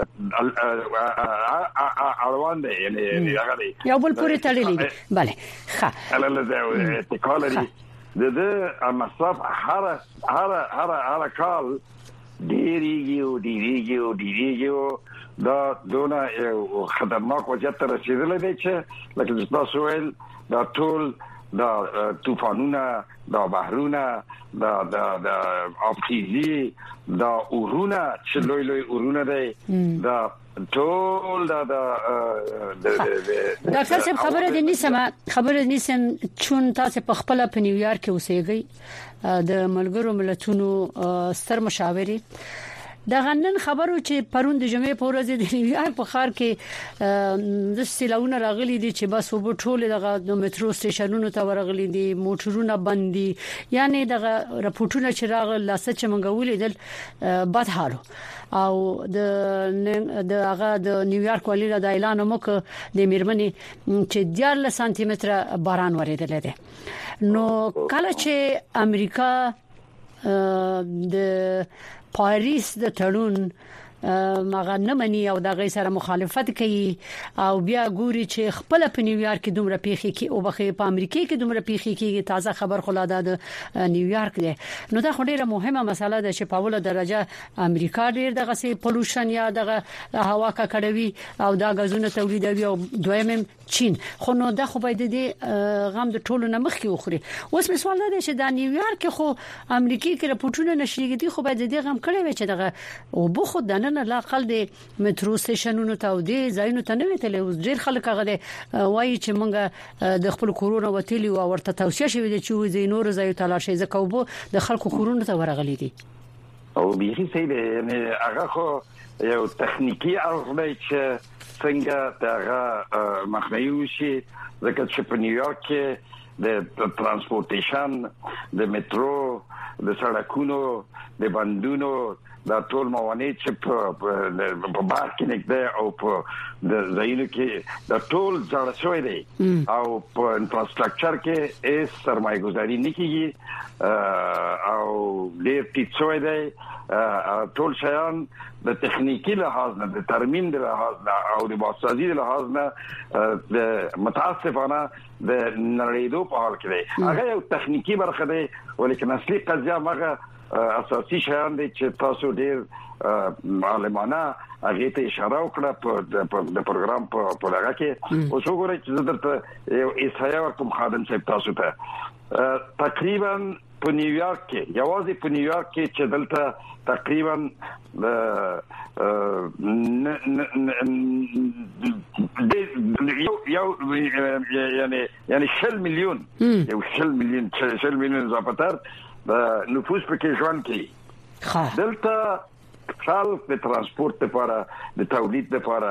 اړوند دي یعنی هغه دي یو بل پورې تړلې دي. بله ښه الله له تکالري د د مصرف هر هر هر هر کال ډیریږي او ډیریږي او ډیریږي دا دونه خطرناک وضعیت ته رسیدلی دی چې لکه تاسو ویل دا ټول دا طوفانونه دا بحرونه دا دا دا آبخیزی دا اورونه چې لوی لوی اورونه دي دا ټول دا دا ډاکټر صاحب خبره دې نسمه خبره نسم چون تاسو په خپل په نیویارک کې اوسېږئ د ملګرو ملتونو ستر مشاوري دا غنن خبرو چې پرون د جمعې په ورځ د نیویارک په ښار کې د سیلاونه راغلي دي چې بس وب ټول د میټرو سټیشنونو ته ورغلي دي موټرونه بندي یعنی د راپورټونه چې راغل لاسه چې منګولې دل بد حالو او د د هغه د نیویارک والی د اعلان موک د میرمنې چې دیارله سانتي متر باران ورېدل دي نو کله چې امریکا د پاریس د تړون مغه نه مني او د غي سره مخالفت کوي او بیا ګوري چې خپل په نیویارک کې دومره پیخي کې او بخې په امریکا کې دومره پیخي کې تازه خبر خلاده د نیویارک دی نو دا خو ډیره مهمه مسله ده چې په اوله درجه امریکا ډیر دغه سي پولوشن یا دغه هوا ککړوي او دا غازونه تولیدوي او دویم چین خو نو دا خو باید د غم د ټولو نه مخ کې وخوري اوس مثال ده چې د نیویارک خو امریکای کې راپورټونه نشریږي دي خو باید د غم کړي وي چې دغه او بو خو د نه لا قل د میټرو سټیشنونو ته او د ځایونو ته نه ویتل اوس ډیر خلک هغه وایي چې مونږ د خپل کورونه وتلی او ورته توصيه شوی دي چې زین نور ځای ته لاړ شي ځکه وبو د خلکو کورونه ته ورغلي دي او به سي یعنی هغه خو یو تخنیکی اړخ چې څنګه دا مخنیوي شي ځکه چې په نیویارک کې د ترانسپورتیشن د میټرو د سړکونو د بندونو دا ټول موانع چې په بار کې نګده او په د ځایونو کې دا ټول ځړ شوی دی او په انفراستراکچر کې ایس سرمایه‌ګذاري نه کیږي او ډېر ټیټ شوی دی ټول شیان د تخنیکی لحاظ نه د ترمیم د لحاظ نه او د بازسازي د لحاظ نه د متاسفانه د نړیدو په حال کې دی هغه یو تخنیکی برخه دی ولیکن اصلي قضیه مغه اساسي شیان دي چې تاسو ډیر معلومانه هغه ته اشاره وکړه په د پروګرام په لږه کې او څو غوړي چې درته یو ایسایا کوم خادم صاحب تاسو ته تقریبا په نیویارک کې یوازې په نیویارک کې چې دلته تقریبا د یو یعنی یعنی شل میلیون یو شل میلیون شل میلیون زاپتر د نفوس په کې ژوند کوي دلته خلک د ترانسپورت لپاره د تولید لپاره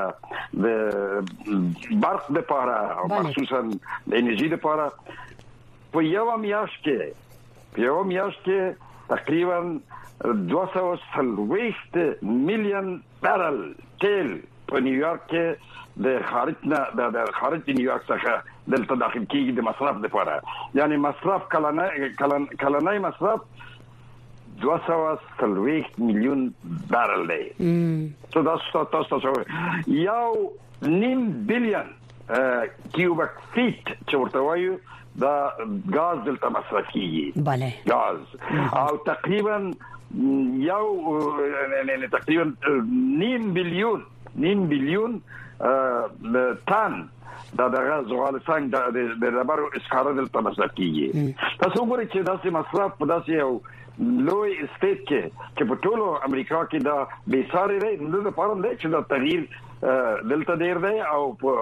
د برق لپاره او خصوصا د انرژي لپاره په یو میاشت کې په یو میاشت کې تقریبا دوه سوه څلوېښت میلیون بارل تیل په نیویارک کې د خارج نه د خارج د نیویارک څخه دلته داخل کیږي د مصرف لپاره یعنی مصرف کلنۍ کلنۍ مصرف دوه سوه څلوېښت میلیون بارل دی څه دا تاسو یو نیم بیلیون کیوبیک فیت چې ورته وایو دا غاز دلته مصرف کیږي bale غاز او تقریبا یو نه تقریبا نیم بیلیون نیم بیلیون تن دا دغه زغال څنګه د ربرو اسکاره دلته مصرف کیږي تاسو وګورئ چې داسې مصرف په داسې یو لوی استیت کې چې په ټولو امریکا کې دا به ساري دی نو د پاره دی چې دا تغییر دلته ډیر دی او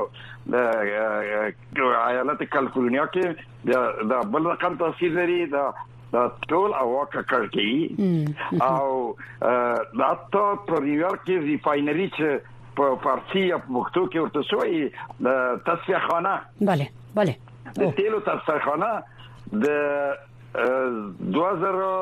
په ایالت کالیفورنیا کې دا بل رقم تاثیر لري دا دا ټول اواکه کړی او دا ته په نیویارک کې ریفاینری چې په فارسی او پښتو کې ورته شوی تصفیه خانه bale bale د تیلو تصفیه خانه د دوه زره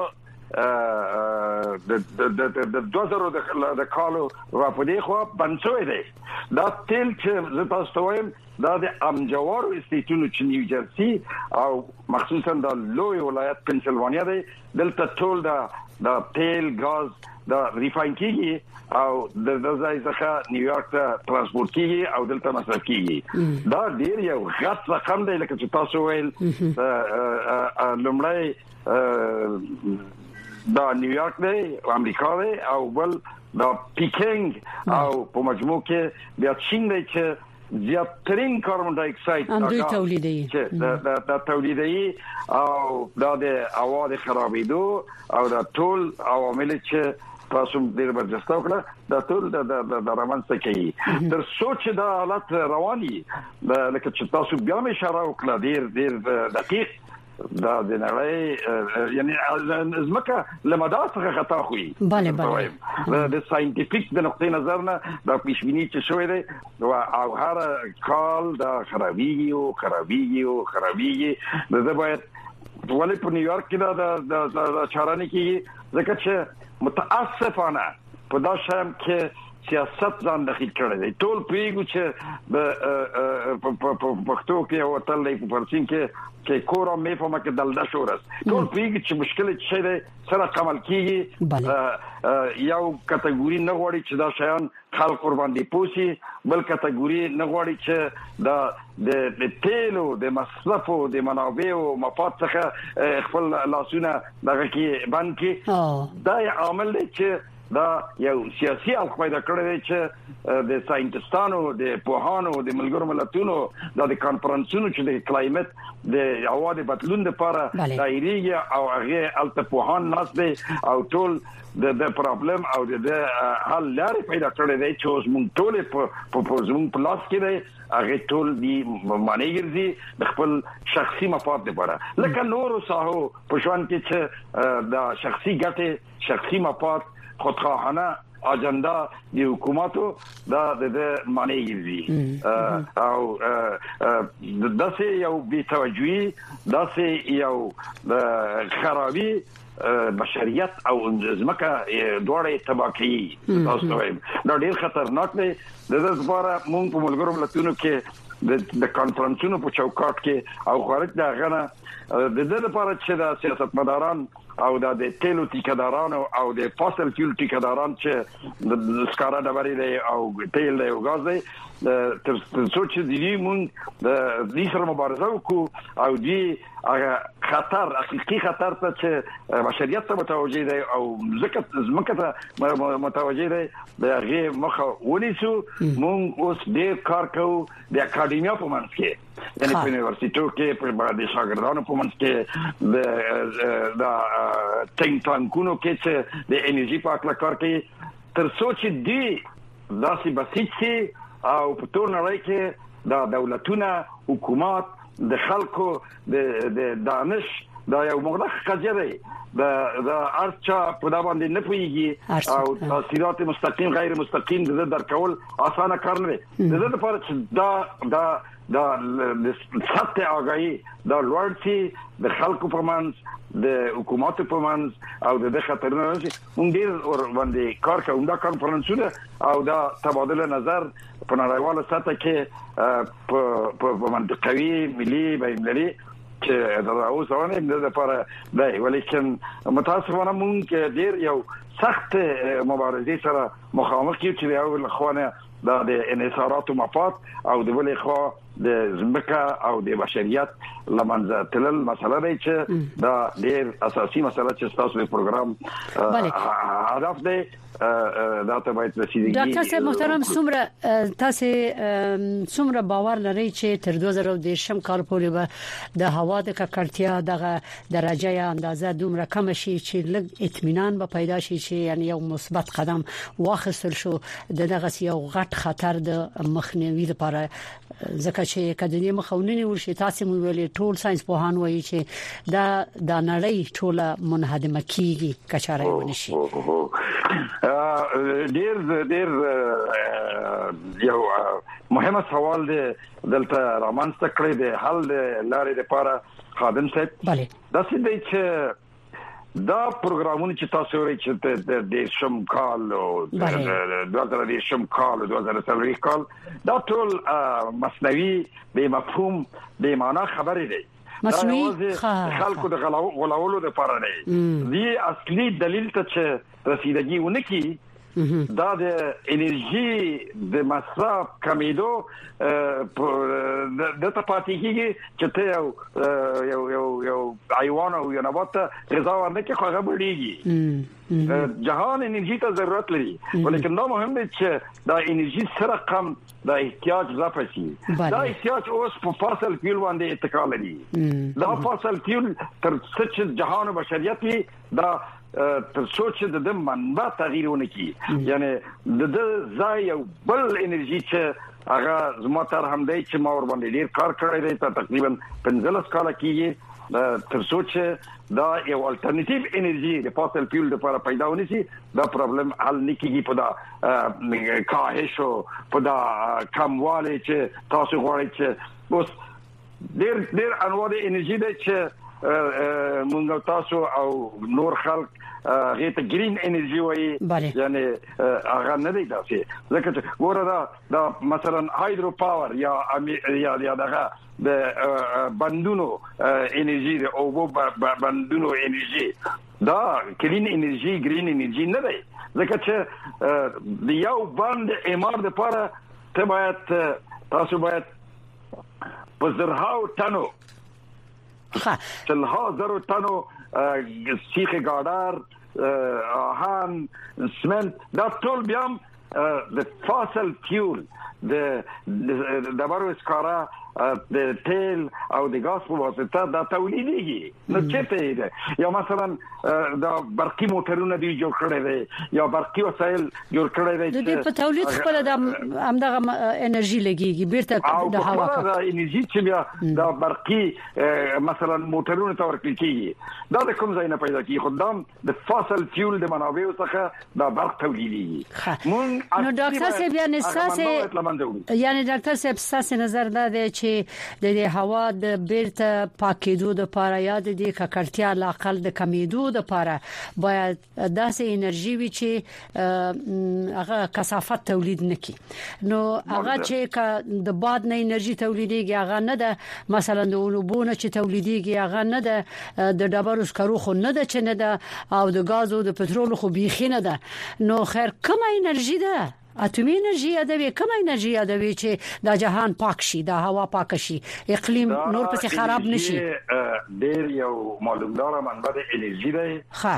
د د د دوه زره د کالو راپدې خو بنڅوي دی دا تیل چې زه تاسو ته وایم دا د امجوار استیتونو چې نیو جرسي او مخصوصا د لوی ولایت پنسلوانیا دی دلته ټول دا د تیل غاز دا ریفاین کیږي او د ځای څخه نیویارک ته ترانسپورت کیږي او دلته مصرف کیږي دا ډیر یو غټ رقم دی لکه چې تاسو ویل لومړی دا نیویارک دی امریکا دی او بل دا پیکینګ او په مجموع کې بیا چین دی چې زیاترین کاربن ډای اکساید هم دوی تولیدوي چې د تولیدوي او د هوا د خرابېدو او د ټول عوامل چې تاسو ډیر برجسته وکړه دا ټول د رامنځته کوي تر سوچ د حالت رواني لکه چې تاسو بیا مې اشاره وکړه ډیر ډیر دقیق دا د نړۍ یعنی زمکه لمدا څخه خطا خوي bale bale د ساينټیفیک د نقطې نظر نه د پیشبینی چې شوې ده او هر کال دا خرابېږي او خرابېږي او خرابېږي د باید ولې په نیویارک کې دا د چارانه کې ځکه چې متاسفانه په دا شام کې سیاست ځان دخیل کړی دی ټول پیګو چې د پښتو کې او تل په فرسین کې چې کورا مې په مکه دلدا شورس ټول پیګ چې مشکل چې دی سره عمل کیږي یو کټګوري نه غوړي چې دا شیان خلک قربان دي پوسی بل کټګوري نه غوړي چې دا د تیلو د مصرفو د منابعو مفاد څخه خپل لاسونه دغه کې باندې کې دا عامل دی چې دا یو سیاسي او پیدا کړی دی چې د ساينټستانو د پوهانو د ملګرو ملتونو د کانفرنسونو چې د کلایمت د هوا د بدلون لپاره دایریږي او هغه الته پوهان ناس دي او ټول د د پرابلم او د حل لارې پیدا کړی دی چې موږ ټول په په زموږ په لاس کې دی هغه ټول دی معنی ګرځي د خپل شخصي مفاد لپاره لکه نور ساحو په شوان کې چې د شخصي ګټه شخصي مفاد خودخواهانه اجندا د حکومتو دا د معنی ګرځي او داسې یو بي توجهي داسې یو خرابي بشریت او زمکه دوړې تباکي تاسو وایم دا ډیر خطرناک دی د دې لپاره موږ په ملګرو ملتونو کې د کانفرنسونو په چوکاټ کې او خارج د غنه د دې لپاره چې د سیاستمداران او د تیلو ټیکداران او د فوسیل فیول ټیکداران چې د سکاره ډبرې دی او تیل دی او غاز دی تر څو چې دی موږ د دې سره مبارزه وکړو او دی هغه خطر حقيقي خطر ته چې بشریت ته متوجه دی او ځکه زمکه ته متوجه دی د هغه مخه ونیسو موږ اوس ډېر کار کوو د اکاډمیا په منځ کې یعنی په یونیورسيټو کې په د شاګردانو په منځ کې د د ټینګ ټانکونو کې چې د انرژي په اړه کار کوي تر څو چې دی داسې بسیط او په ټول نړۍ کې د دولتونو حکومت د خلکو د د دانش دا یو مغلق قضیه ده د ارچا په دا باندې نه پويږي او تاثیرات مستقیم غیر مستقیم د درکول اسانه کار نه دی د دې لپاره چې دا دا دا سطح آگاهی دا لوړتي د خلکو په منځ د حکومت په منځ او د خطرونو موږ ډیر ور باندې کار کوو دا کانفرنسونه او دا تبادله نظر په نړیواله سطح کې په په منطقوي ملي بینالمللي چې دا اوسونه د لپاره دی ولیکن متاسفانه موږ ډیر یو سخت مبارزې سره مخامخ یو چې یو خوانه د انحصارات مفاد او د بلې خوا د زمکه او د بشریت لمنځه تلل مسله دی چې دا ډېر اساسي مسله چې تاسو په پروګرام هدف دی دا ته باید رسیدګي ډاکټر صاحب محترم څومره تاسو څومره باور لرئ چې تر دوه زره دېرشم کال پورې به د هوا د ککړتیا دغه درجه یا اندازه دومره کم شي چې لږ اطمینان به پیدا شي چې یعنی یو مثبت قدم واخیستل شو دغه یو غټ خطر د مخنیوي لپاره ځکه چې کډنی مخاوننی ورشي تاسو مو ویلې ټول ساينس پوهان وایي چې دا د نړۍ ټوله منهدمه کیږي کچاره ونشي ډیر ډیر یو مهمه سوال دی دلته رامنځته کړی دی حل لارې لپاره خادم صاحب bale دا څه دی چې دا پروګرامونه چې تاسو ورې چې د شم کال او د دوه د شم کال او دوه د کال دا ټول مصنوعي به مفهوم به معنا خبرې دی مصنوعي خلکو د غلاولو د لپاره دی دی اصلي دلیل ته چې رسیدګي ونکي دا د انرژي د مصرف کمیدو د تپاتې کیږي چې ته یو یو یو حیوان او یو نبات غذا ورنکه خو هغه بډیږي جهان انرژي ته ضرورت لري ولیکن دا مهم دی چې دا انرژي سره کم دا احتیاج زفسي دا احتیاج اوس په فاصل فیول باندې اتکا لري دا فاصل فیول تر څه جهان بشریت دا تر سوچ د د منبع تغیرونه کی یعنی د ځای یو بل انرژي چې هغه زما تر هم دی چې ما ور باندې ډیر کار کړی دی ته تقریبا پنځلس کاله کیږي تر سوچ دا یو الټرنیټیو انرژي د فاصل فیول لپاره پیدا ونیسي دا پرابلم حل نکېږي په دا کاهش او په دا کمواله چې تاسو غواړئ چې اوس ډیر ډیر انواع د انرژي دی چې مونږ تاسو او نور خلک هغه ته گرین انرژي وایي یعنی هغه نه دی داسې ځکه چې ګوره دا دا مثلا هایدرو پاور یا یا یا دغه د بندونو انرژي او بندونو انرژي دا گرین انرژي گرین انرژي نه دی ځکه چې د یو بند امار د لپاره ته باید تاسو باید په زرهاو ټنو چلها زرو تنو سیخ گادر آهن سمنت دا ټول بیا د فاصل فیول د د بارو اسکارا د تیل او د غاز په واسطه دا تولیدېږي نو چېرته دی یا مثلا دا برقي موټرونه دی جوړ کړی دی یا برقي وسایل جوړ کړی دی د په تولید خپل د همدغه انرژي لګيږي بیرته د هوا دا انرژي چې بیا دا برقي مثلا موټرونه تور کیږي دا د کوم ځای نه پیدا کیږي خدام د فاصل فیول د منابعو څخه دا برق تولیدېږي مون نو ډاکټر صاحب یا نساسه یعنی ډاکټر صاحب ستاسو نظر دا دی چې د هوا د بیرته پاکېدو لپاره یا د ککړتیا لاقل د کمیدو لپاره باید داسې انرژي وي چې هغه کثافت تولید نکړي نو هغه چې د باد نه انرژي تولیدېږي هغه نه ده مثلا د اولوبونه چې تولیدېږي هغه نه ده د ډبرو سکرو خو نه ده چې نه ده او د غاز او د پټرول خو بيخي نه ده نو خیر کومه انرژي ده اتومي انرژي یادوي کومه انرژي یادوي چې د جهان پاک شي د هوا پاک شي اقلیم نور پسې خراب نشي ډېر یو معلومدار منبع د انرژي دی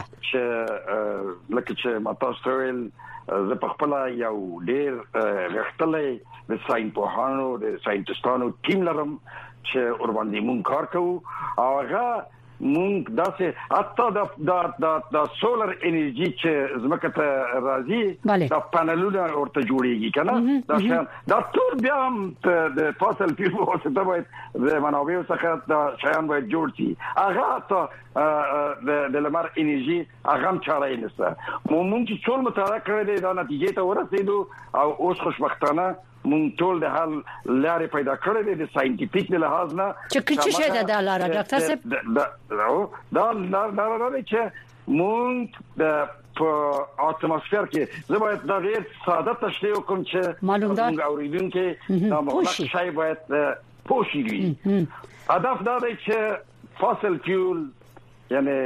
چې لکه چې ماتاسو ویل زه په خپل یو ډېر غختلې د ساينپوهانو د ساينټستانو ټیم لرم چې اور باندې مونږ کار کوو او هغه مونږ داسې حتی د د د د سولر انرژي چې زمکه ته راځي د پانلونو ورته جوړیږي کنه دا شان دا ټول بیا د فاصل فیول واسطه باید د منابعو څخه د شیان باید جوړ شي هغه ته د لمر انرژي هغه چاره نشته مونږ چې ټول مطالعه کړی دی دا نتیجې ته ورسېدو او اوس خوشبختانه مونږ ټول د حل لارې پیدا کړې دي د ساينټیفیک له لحاظ نه چې څه شي د لارې ډاکټر صاحب دا دا دا دا چې مونږ د په اتموسفیر کې زبایت دا غیر ساده تشریح کوم چې مونږ اوریدونکو دا مطلق شای باید پوښی وي هدف دا دی چې فاصل فیول یعنی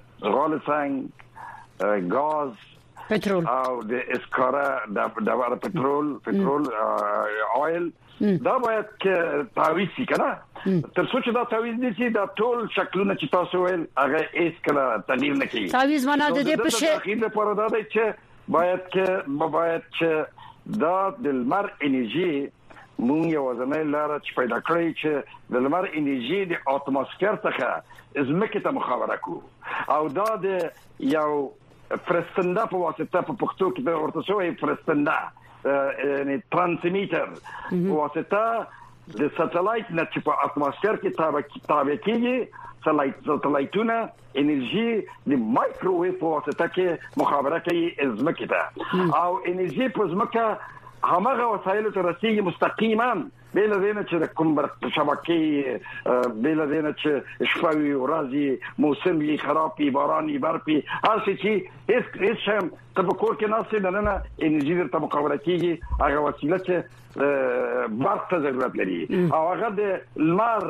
غالسنگ غاز پټرول او د اسکارا د د پټرول پټرول اویل دا باید کې تعویض شي کنه تر څو چې دا تعویض دي چې دا ټول شکلونه چې تاسو ویل هغه هیڅ کله تغییر نه کوي تعویض معنا د دې په شی اخیر لپاره دا دی چې باید کې باید چې دا د لمر انرژي مونږ یو ځنې لاره چې پیدا کړی چې د لمر انرژي د اتموسفیر څخه زمکه ته مخابره کو او دا د یو فرستنده په واسطه په پښتو کې د ورته شوی فرستنده یعنی ترانسمیټر په واسطه د ساتلایت نه چې په اتموسفیر کې تابع تابع کیږي ساتلایتونه انرژي د مایکروویو په واسطه کې مخابره کوي زمکه ته او انرژي په زمکه همغه وسایل ته رسیږي مستقیما بل دینه چې کوم بر شبکې بل دینه چې شپوي ورځي موسم یې خراب پی باراني برپی هر څه چې هیڅ هیڅ هم تبکور کې ناسې نه نه انرژي ته مقابله کیږي هغه وسیله چې برق ته ضرورت لري او هغه د لمر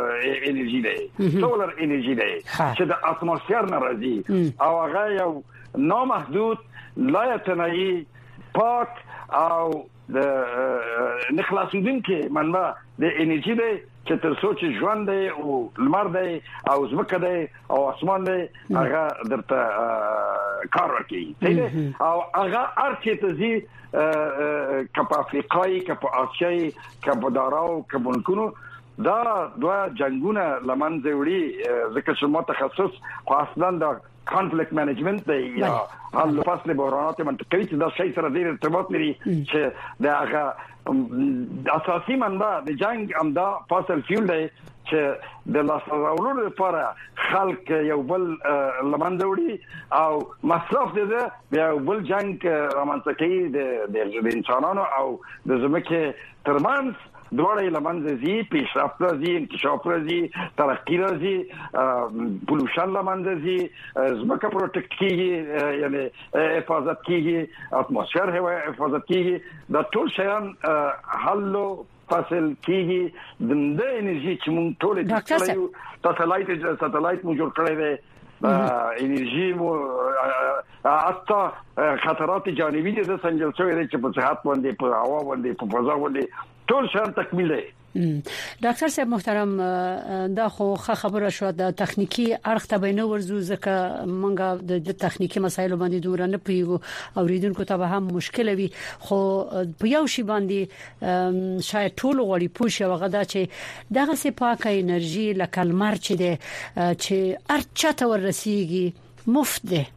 انرژي دی سولر انرژي دی چې د اتموسفیر نه راځي او هغه یو نامحدود لا یتناهی پاک او د نخلاصیدون کې منبع د انرژي دی چې تر څو چې ژوند دی او لمر دی او ځمکه دی او اسمان دی هغه درته کار کوي او هغه ارچې ته زی کپ افریقای کپ آسیای کپ داراو کپ ملکونو دا دوه جنگونه لمنځه وړي ځکه چې متخصص خاصه د کانفلیکت مانجمنت دی یا حل فصل بحرانات منطقوي چې دا شی سره ډېر ارتباط لري چې دا هغه اساسي منبع د جنگ امدا فاصل فیول دی چې د لاسراولو لپاره خلک یو بل لمنځه وړي او مصرف دي یو بل جنگ رامنځته کوي د انسانانو او د ځمکې ترمنځ دوړې لمنځه زی پیشرفت راځي انکشاف راځي ترقی راځي پولوشن لمنځه زی ځمکه پروټیکټ کیږي یعنی حفاظت کیږي اتموسفیر هوا حفاظت کیږي دا ټول شیان حل فاصل کیږي د انرژي چې مونږ ټول د ساتلایت ساتلایت مو جوړ کړی دی انرژي مو حتی خطرات جانبي دي د سنجل شوی چې په صحت باندې په هوا باندې په فضا باندې ټول شان تکمیل دی. ډاکټر صاحب محترم دا خو خبره شو د تخنیکی اړخ ته بینه ورزو ځکه مونږه د تخنیکی مسایلو باندې دور نه پیو اوریدونکو ته به هم مشکل وي خو په یو شی باندې شاید ټول غوړي پوښ وغدا چې دغه سي پاکه انرژي لکه لمر چې ده چې ارچته ورسیږي مفت ده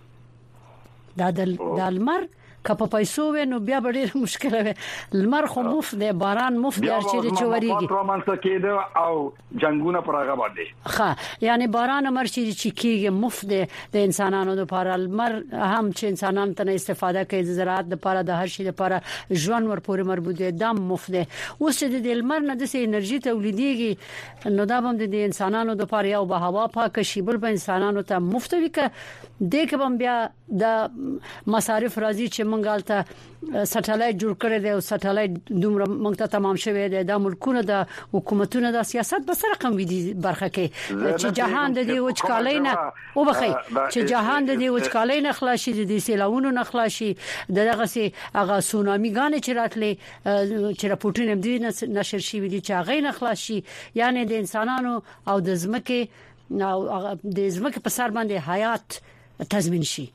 دا د لمر کپ پیسو نو بیا ډېر مشکل وي لمر خو مفت دی باران مفت دی چې چوريږي پرومانسه کېده او جنگونه پر هغه باندې ښه یعنی باران امر چې کېږي مفت دی د انسانانو لپاره لمر هم چې انسانانو ته استفاده کوي د زراعت لپاره د هر شي لپاره ژوند ورپورې مربوط دی دا مفت دی اوس چې د لمر نه د انرژي تولیديږي نو دا هم د انسانانو لپاره یو به هوا پاک شي بل به انسانانو ته مفت وي ک د کوم بیا د مصارف راځي چې مونږ ته سټلایټ جوړ کړی دی او سټلایټ دومره مونږ ته تمام شوی دی د ملکونو د حکومتونو د سیاست به سره کوم ویدي برخه کې چې جهان د دې وچکالۍ نه او بخي چې جهان د دې وچکالۍ نه خلاصي د سیلاونو نه خلاصي دغه سي هغه سونامي غانې چې راتلې چې راپورټونه دې نشر شي ویدي چې هغه نه خلاصي یعنی د انسانانو او د ځمکې او د ځمکې په سر باندې حیات تضمین شي.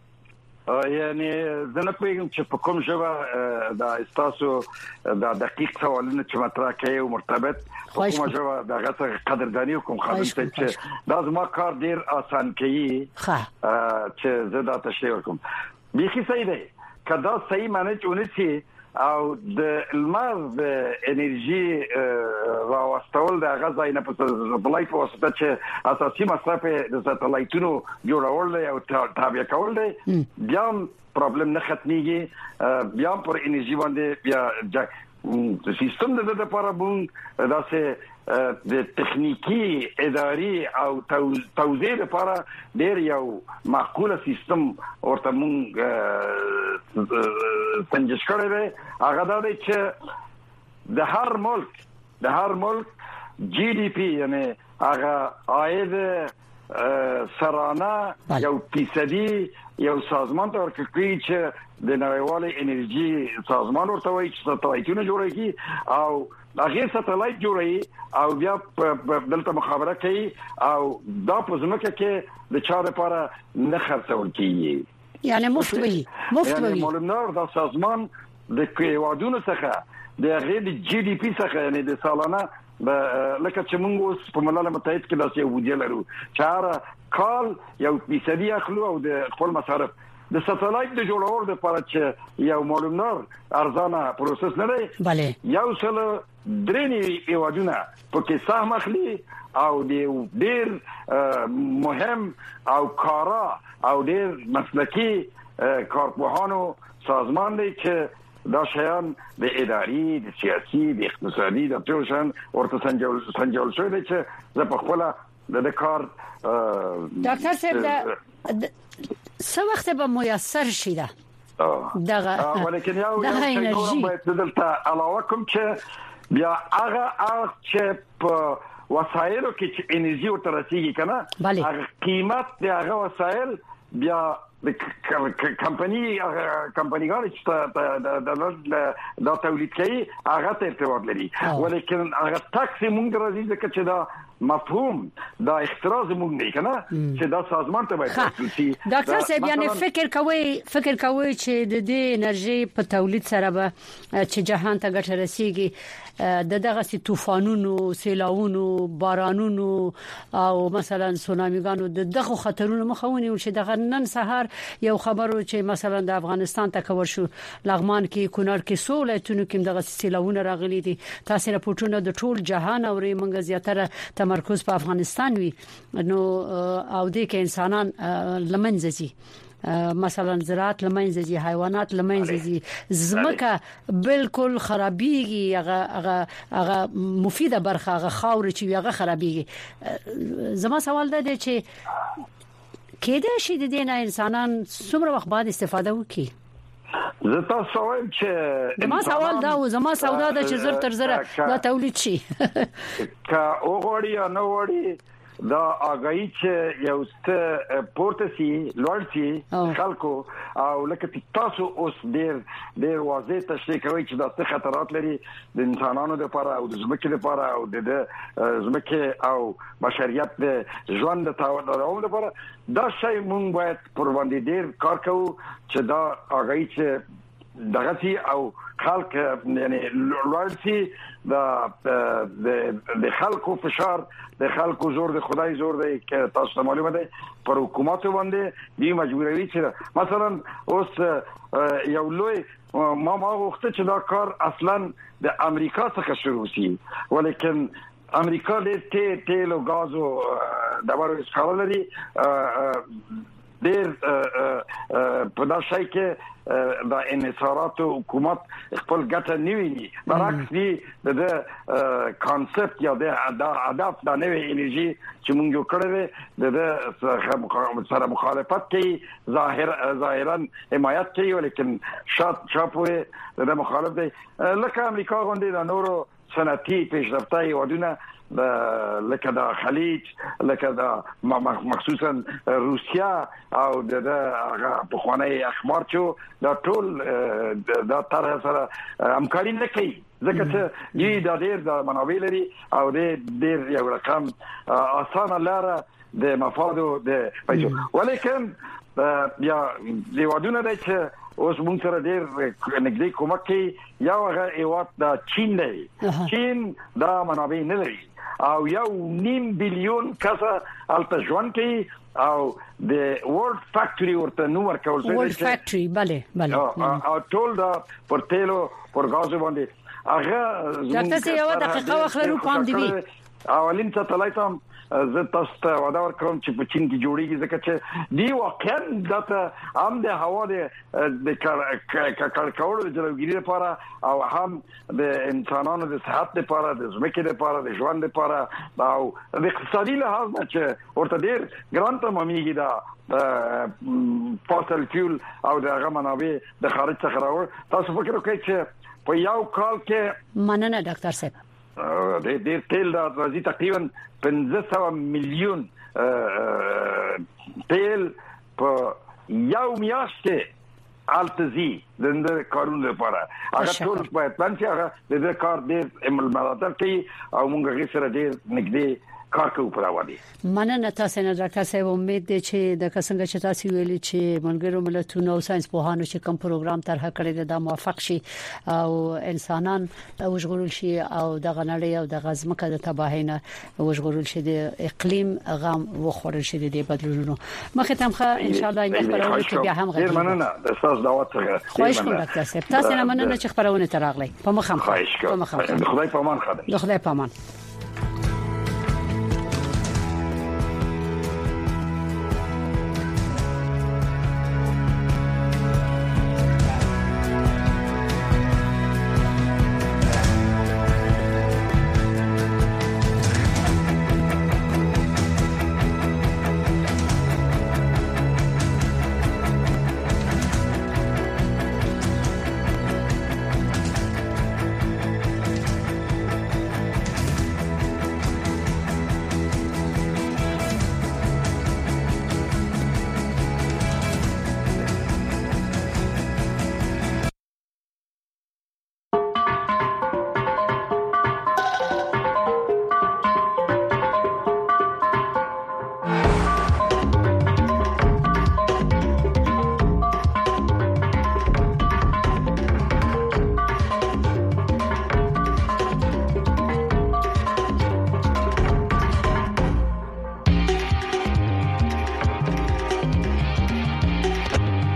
یعنی زه نه کوم چې په کوم ژبه د استاسو د دقیق سوالونه چې مطرح کوي او مرتبط په کوم ژبه دغه قدردانی کوم خاطر چې دا زما کار ډیر آسان کوي چې زه دا تشریح کوم بيخي صحیح دی کدا صحیح معنی ونسي او د الماز د انرژي راوستول د غزا نه په بلای په واسطه چې اساسي مصرف د ساتلایتونو جوړول او تابع کول دي بیا پرابلم نه ختميږي بیا پر انرژي باندې بیا د سیستم د لپاره بون داسې د تخنیکی اداري او توزیع لپاره ډیر یو معقوله سیستم ورته مونږ سنجش کړی دی هغه دا دی چې د هر ملک د هر ملک جی ډي پی یعنی هغه عاید سرانه یو فیصدي یو سازمان ته ورکړي چې د نړیوال انرژي سازمان ورته وایي چې ساتلایتونه جوړوي او هغه ساتلایت جوړوي او بیا دلته مخابره کوي او دا په ځمکه کې د چا لپاره نه خرڅول کیږي یعنی مفت وي مفت وي مولمنار دا سازمان د کوادونو څخه د غیر جی ډي پی څخه یعنی د سالانه لکه چې موږ اوس په ملل متحد کې داسې یو بودیجه لرو چې کال یو فیصدي اخلو او د خپل مصارف د ساتلایت د جوړولو لپاره چې یو مولمنار ارزانه پروسس نه دی bale یو سل درې ایوادونه په کې سهم اخلي او د ډیر مهم او کارا او ډیر مسلکی کارپوهانو سازمان دی چې دا شیان د اداري د سیاسي د اقتصادي د ټول شان ورته سنجول سنجول شوی دی چې زه په خپل د کار ډاکټر صاحب څه وخت به میسر شي دا دغه ولیکن یو یو شی باید دلته علاوه کوم چې بیا هغه هغه چې په وسایلو کې چې انرژي ورته رسیږي کنه هغه قیمت د هغه وسایل بیا د کمپنی کمپنیګان چې د د تولید کوي هغه ته ارتباط لري ولیکن هغه ټاکس موږ راځي چې دا مفهوم دا اختراز موږ نه کنه چې دا سازمان ته باید تاسو ډاکټر صاحب یعنی فکر کوي فکر کوي چې د دې انرژي په تولید سره به چې جهان ته ګټه رسیږي د دغه سي طوفانونو سیلاوونو بارانونو او مثلا سونامیګانو د دغه خطرونو مخاوني چې دغه نن سهار یو خبرو چې مثلا د افغانستان ته کور شو لغمان کې کونړ کې سولایتونو کې دغه سیلاوونه راغلي دي تاسو راپورټونه د ټول جهان او منګ زیاتره تمرکز په افغانستان وی نو او د کې انسانان لمنځي مثلا زراعت لمنځي حیوانات لمنځي زمکه بالکل خرابيږي هغه هغه هغه مفیده برخه هغه خاور چې هغه خرابيږي زما سوال ده چې کېده شي د دې نه انسانان څومره وخت بعد استفاده وکړي زه تاسو وایم چې زما سوال دا و زما سودا ده چې زر تر زر دا تولید شي کا اوغړی یا نو وړي دا اگای چې یو ست پورتسي لوړسي خلکو او لکه تاسو اوس ډیر ډیر واضح تشریح کوي چې دا څه خطرات لري د انسانانو لپاره او د ځمکې لپاره او د ځمکې او بشریت د ژوند د تاوان لپاره دا شی مونږ باید پر باندې ډیر کار کوو چې دا اگای چې دغه او خلک یعنی لوړسي د د خلکو فشار د خلکو زور د خدای زور دی چې تاسو معلومه ده پر حکومت باندې دی مجبوروي چې مثلا اوس یو لوی ما ما وخت چې دا کار اصلا د امریکا څخه شروع شي ولیکن امریکا د تیل او غاز او د بارو اسکار لري ډیر په دا شای کې د انحصارات حکومت خپل ګټه نیوي برعکس دی د کانسپټ یا د هدف د نوې انرژي چې موږ کړو د سره مخالفت کوي ظاهر ظاهرا حمایت کوي ولیکن شات چاپوره د مخالفت دی لکه امریکا غونډه د نورو صنعتي پیشرفتي ودونه لکه د خلیج لکه د مخصوصا روسیا او د په خوانی اخبار چې دا ټول د طرح سره همکاري نه کوي ځکه چې دوی د ډیر د منابع لري او د ډیر یو رقم اسانه لاره د مفادو د پیسو ولیکن بیا د ودونه د چې اوس موږ سره ډیر نږدې کومک کوي یو هغه ایوات د چین دی چین دا منابع نه لري او یو نیم بلیون کسه الته ژوند کوي او د ورلد فیکټری ورته نو ورکول شوی ورلد فیکټری bale bale او ټول دا پر تیلو پر غاز باندې هغه تاسو یو دقیقه واخلو پام دی اولین ساتلایت هم زه تاسو ته وعده ورکوم چې په چین کې جوړیږي ځکه چې دی واقعا دته هم د هوا د کارکول د جلوګیری لپاره او هم د انسانانو د صحت لپاره د ځمکې لپاره د ژوند لپاره او د اقتصادي لحاظ نه چې ورته ډیر ګرانت مميږي دا فوسل فیول او د هغه منابع د خارج څخه راوړ تاسو فکر وکړئ چې په یو کال کې مننه ډاکټر صاحب د دې تیل د راځي تقریبا پنځه سوه میلیون تیل په یو میاشت کې التزي د کارونو لپاره هغه ټول په پلان کې هغه د کار ډېر عمل ملاتړ کوي او موږ غي سره ډېر نږدې کار کوو پر وادي مننه تاسو نه ډاکټر صاحب امید دي چې د څنګه چې تاسو ویلي چې ملګرو ملتونو او ساينس پوهانو چې کوم پروګرام طرح کړی دا موافق شي او انسانان وژغورل شي او د غنړې او د غزمکه د تباهینه وژغورل شي د اقلیم غم وخورل شي د بدلونونو مخه تمخه ان شاء الله نه خبرونه کې بیا هم غږی مننه د تاسو دعوت څخه خواهش کوم ډاکټر صاحب تاسو نه مننه چې خبرونه تراغلي په مخه خواهش کوم خدای په امان خدای خدای په امان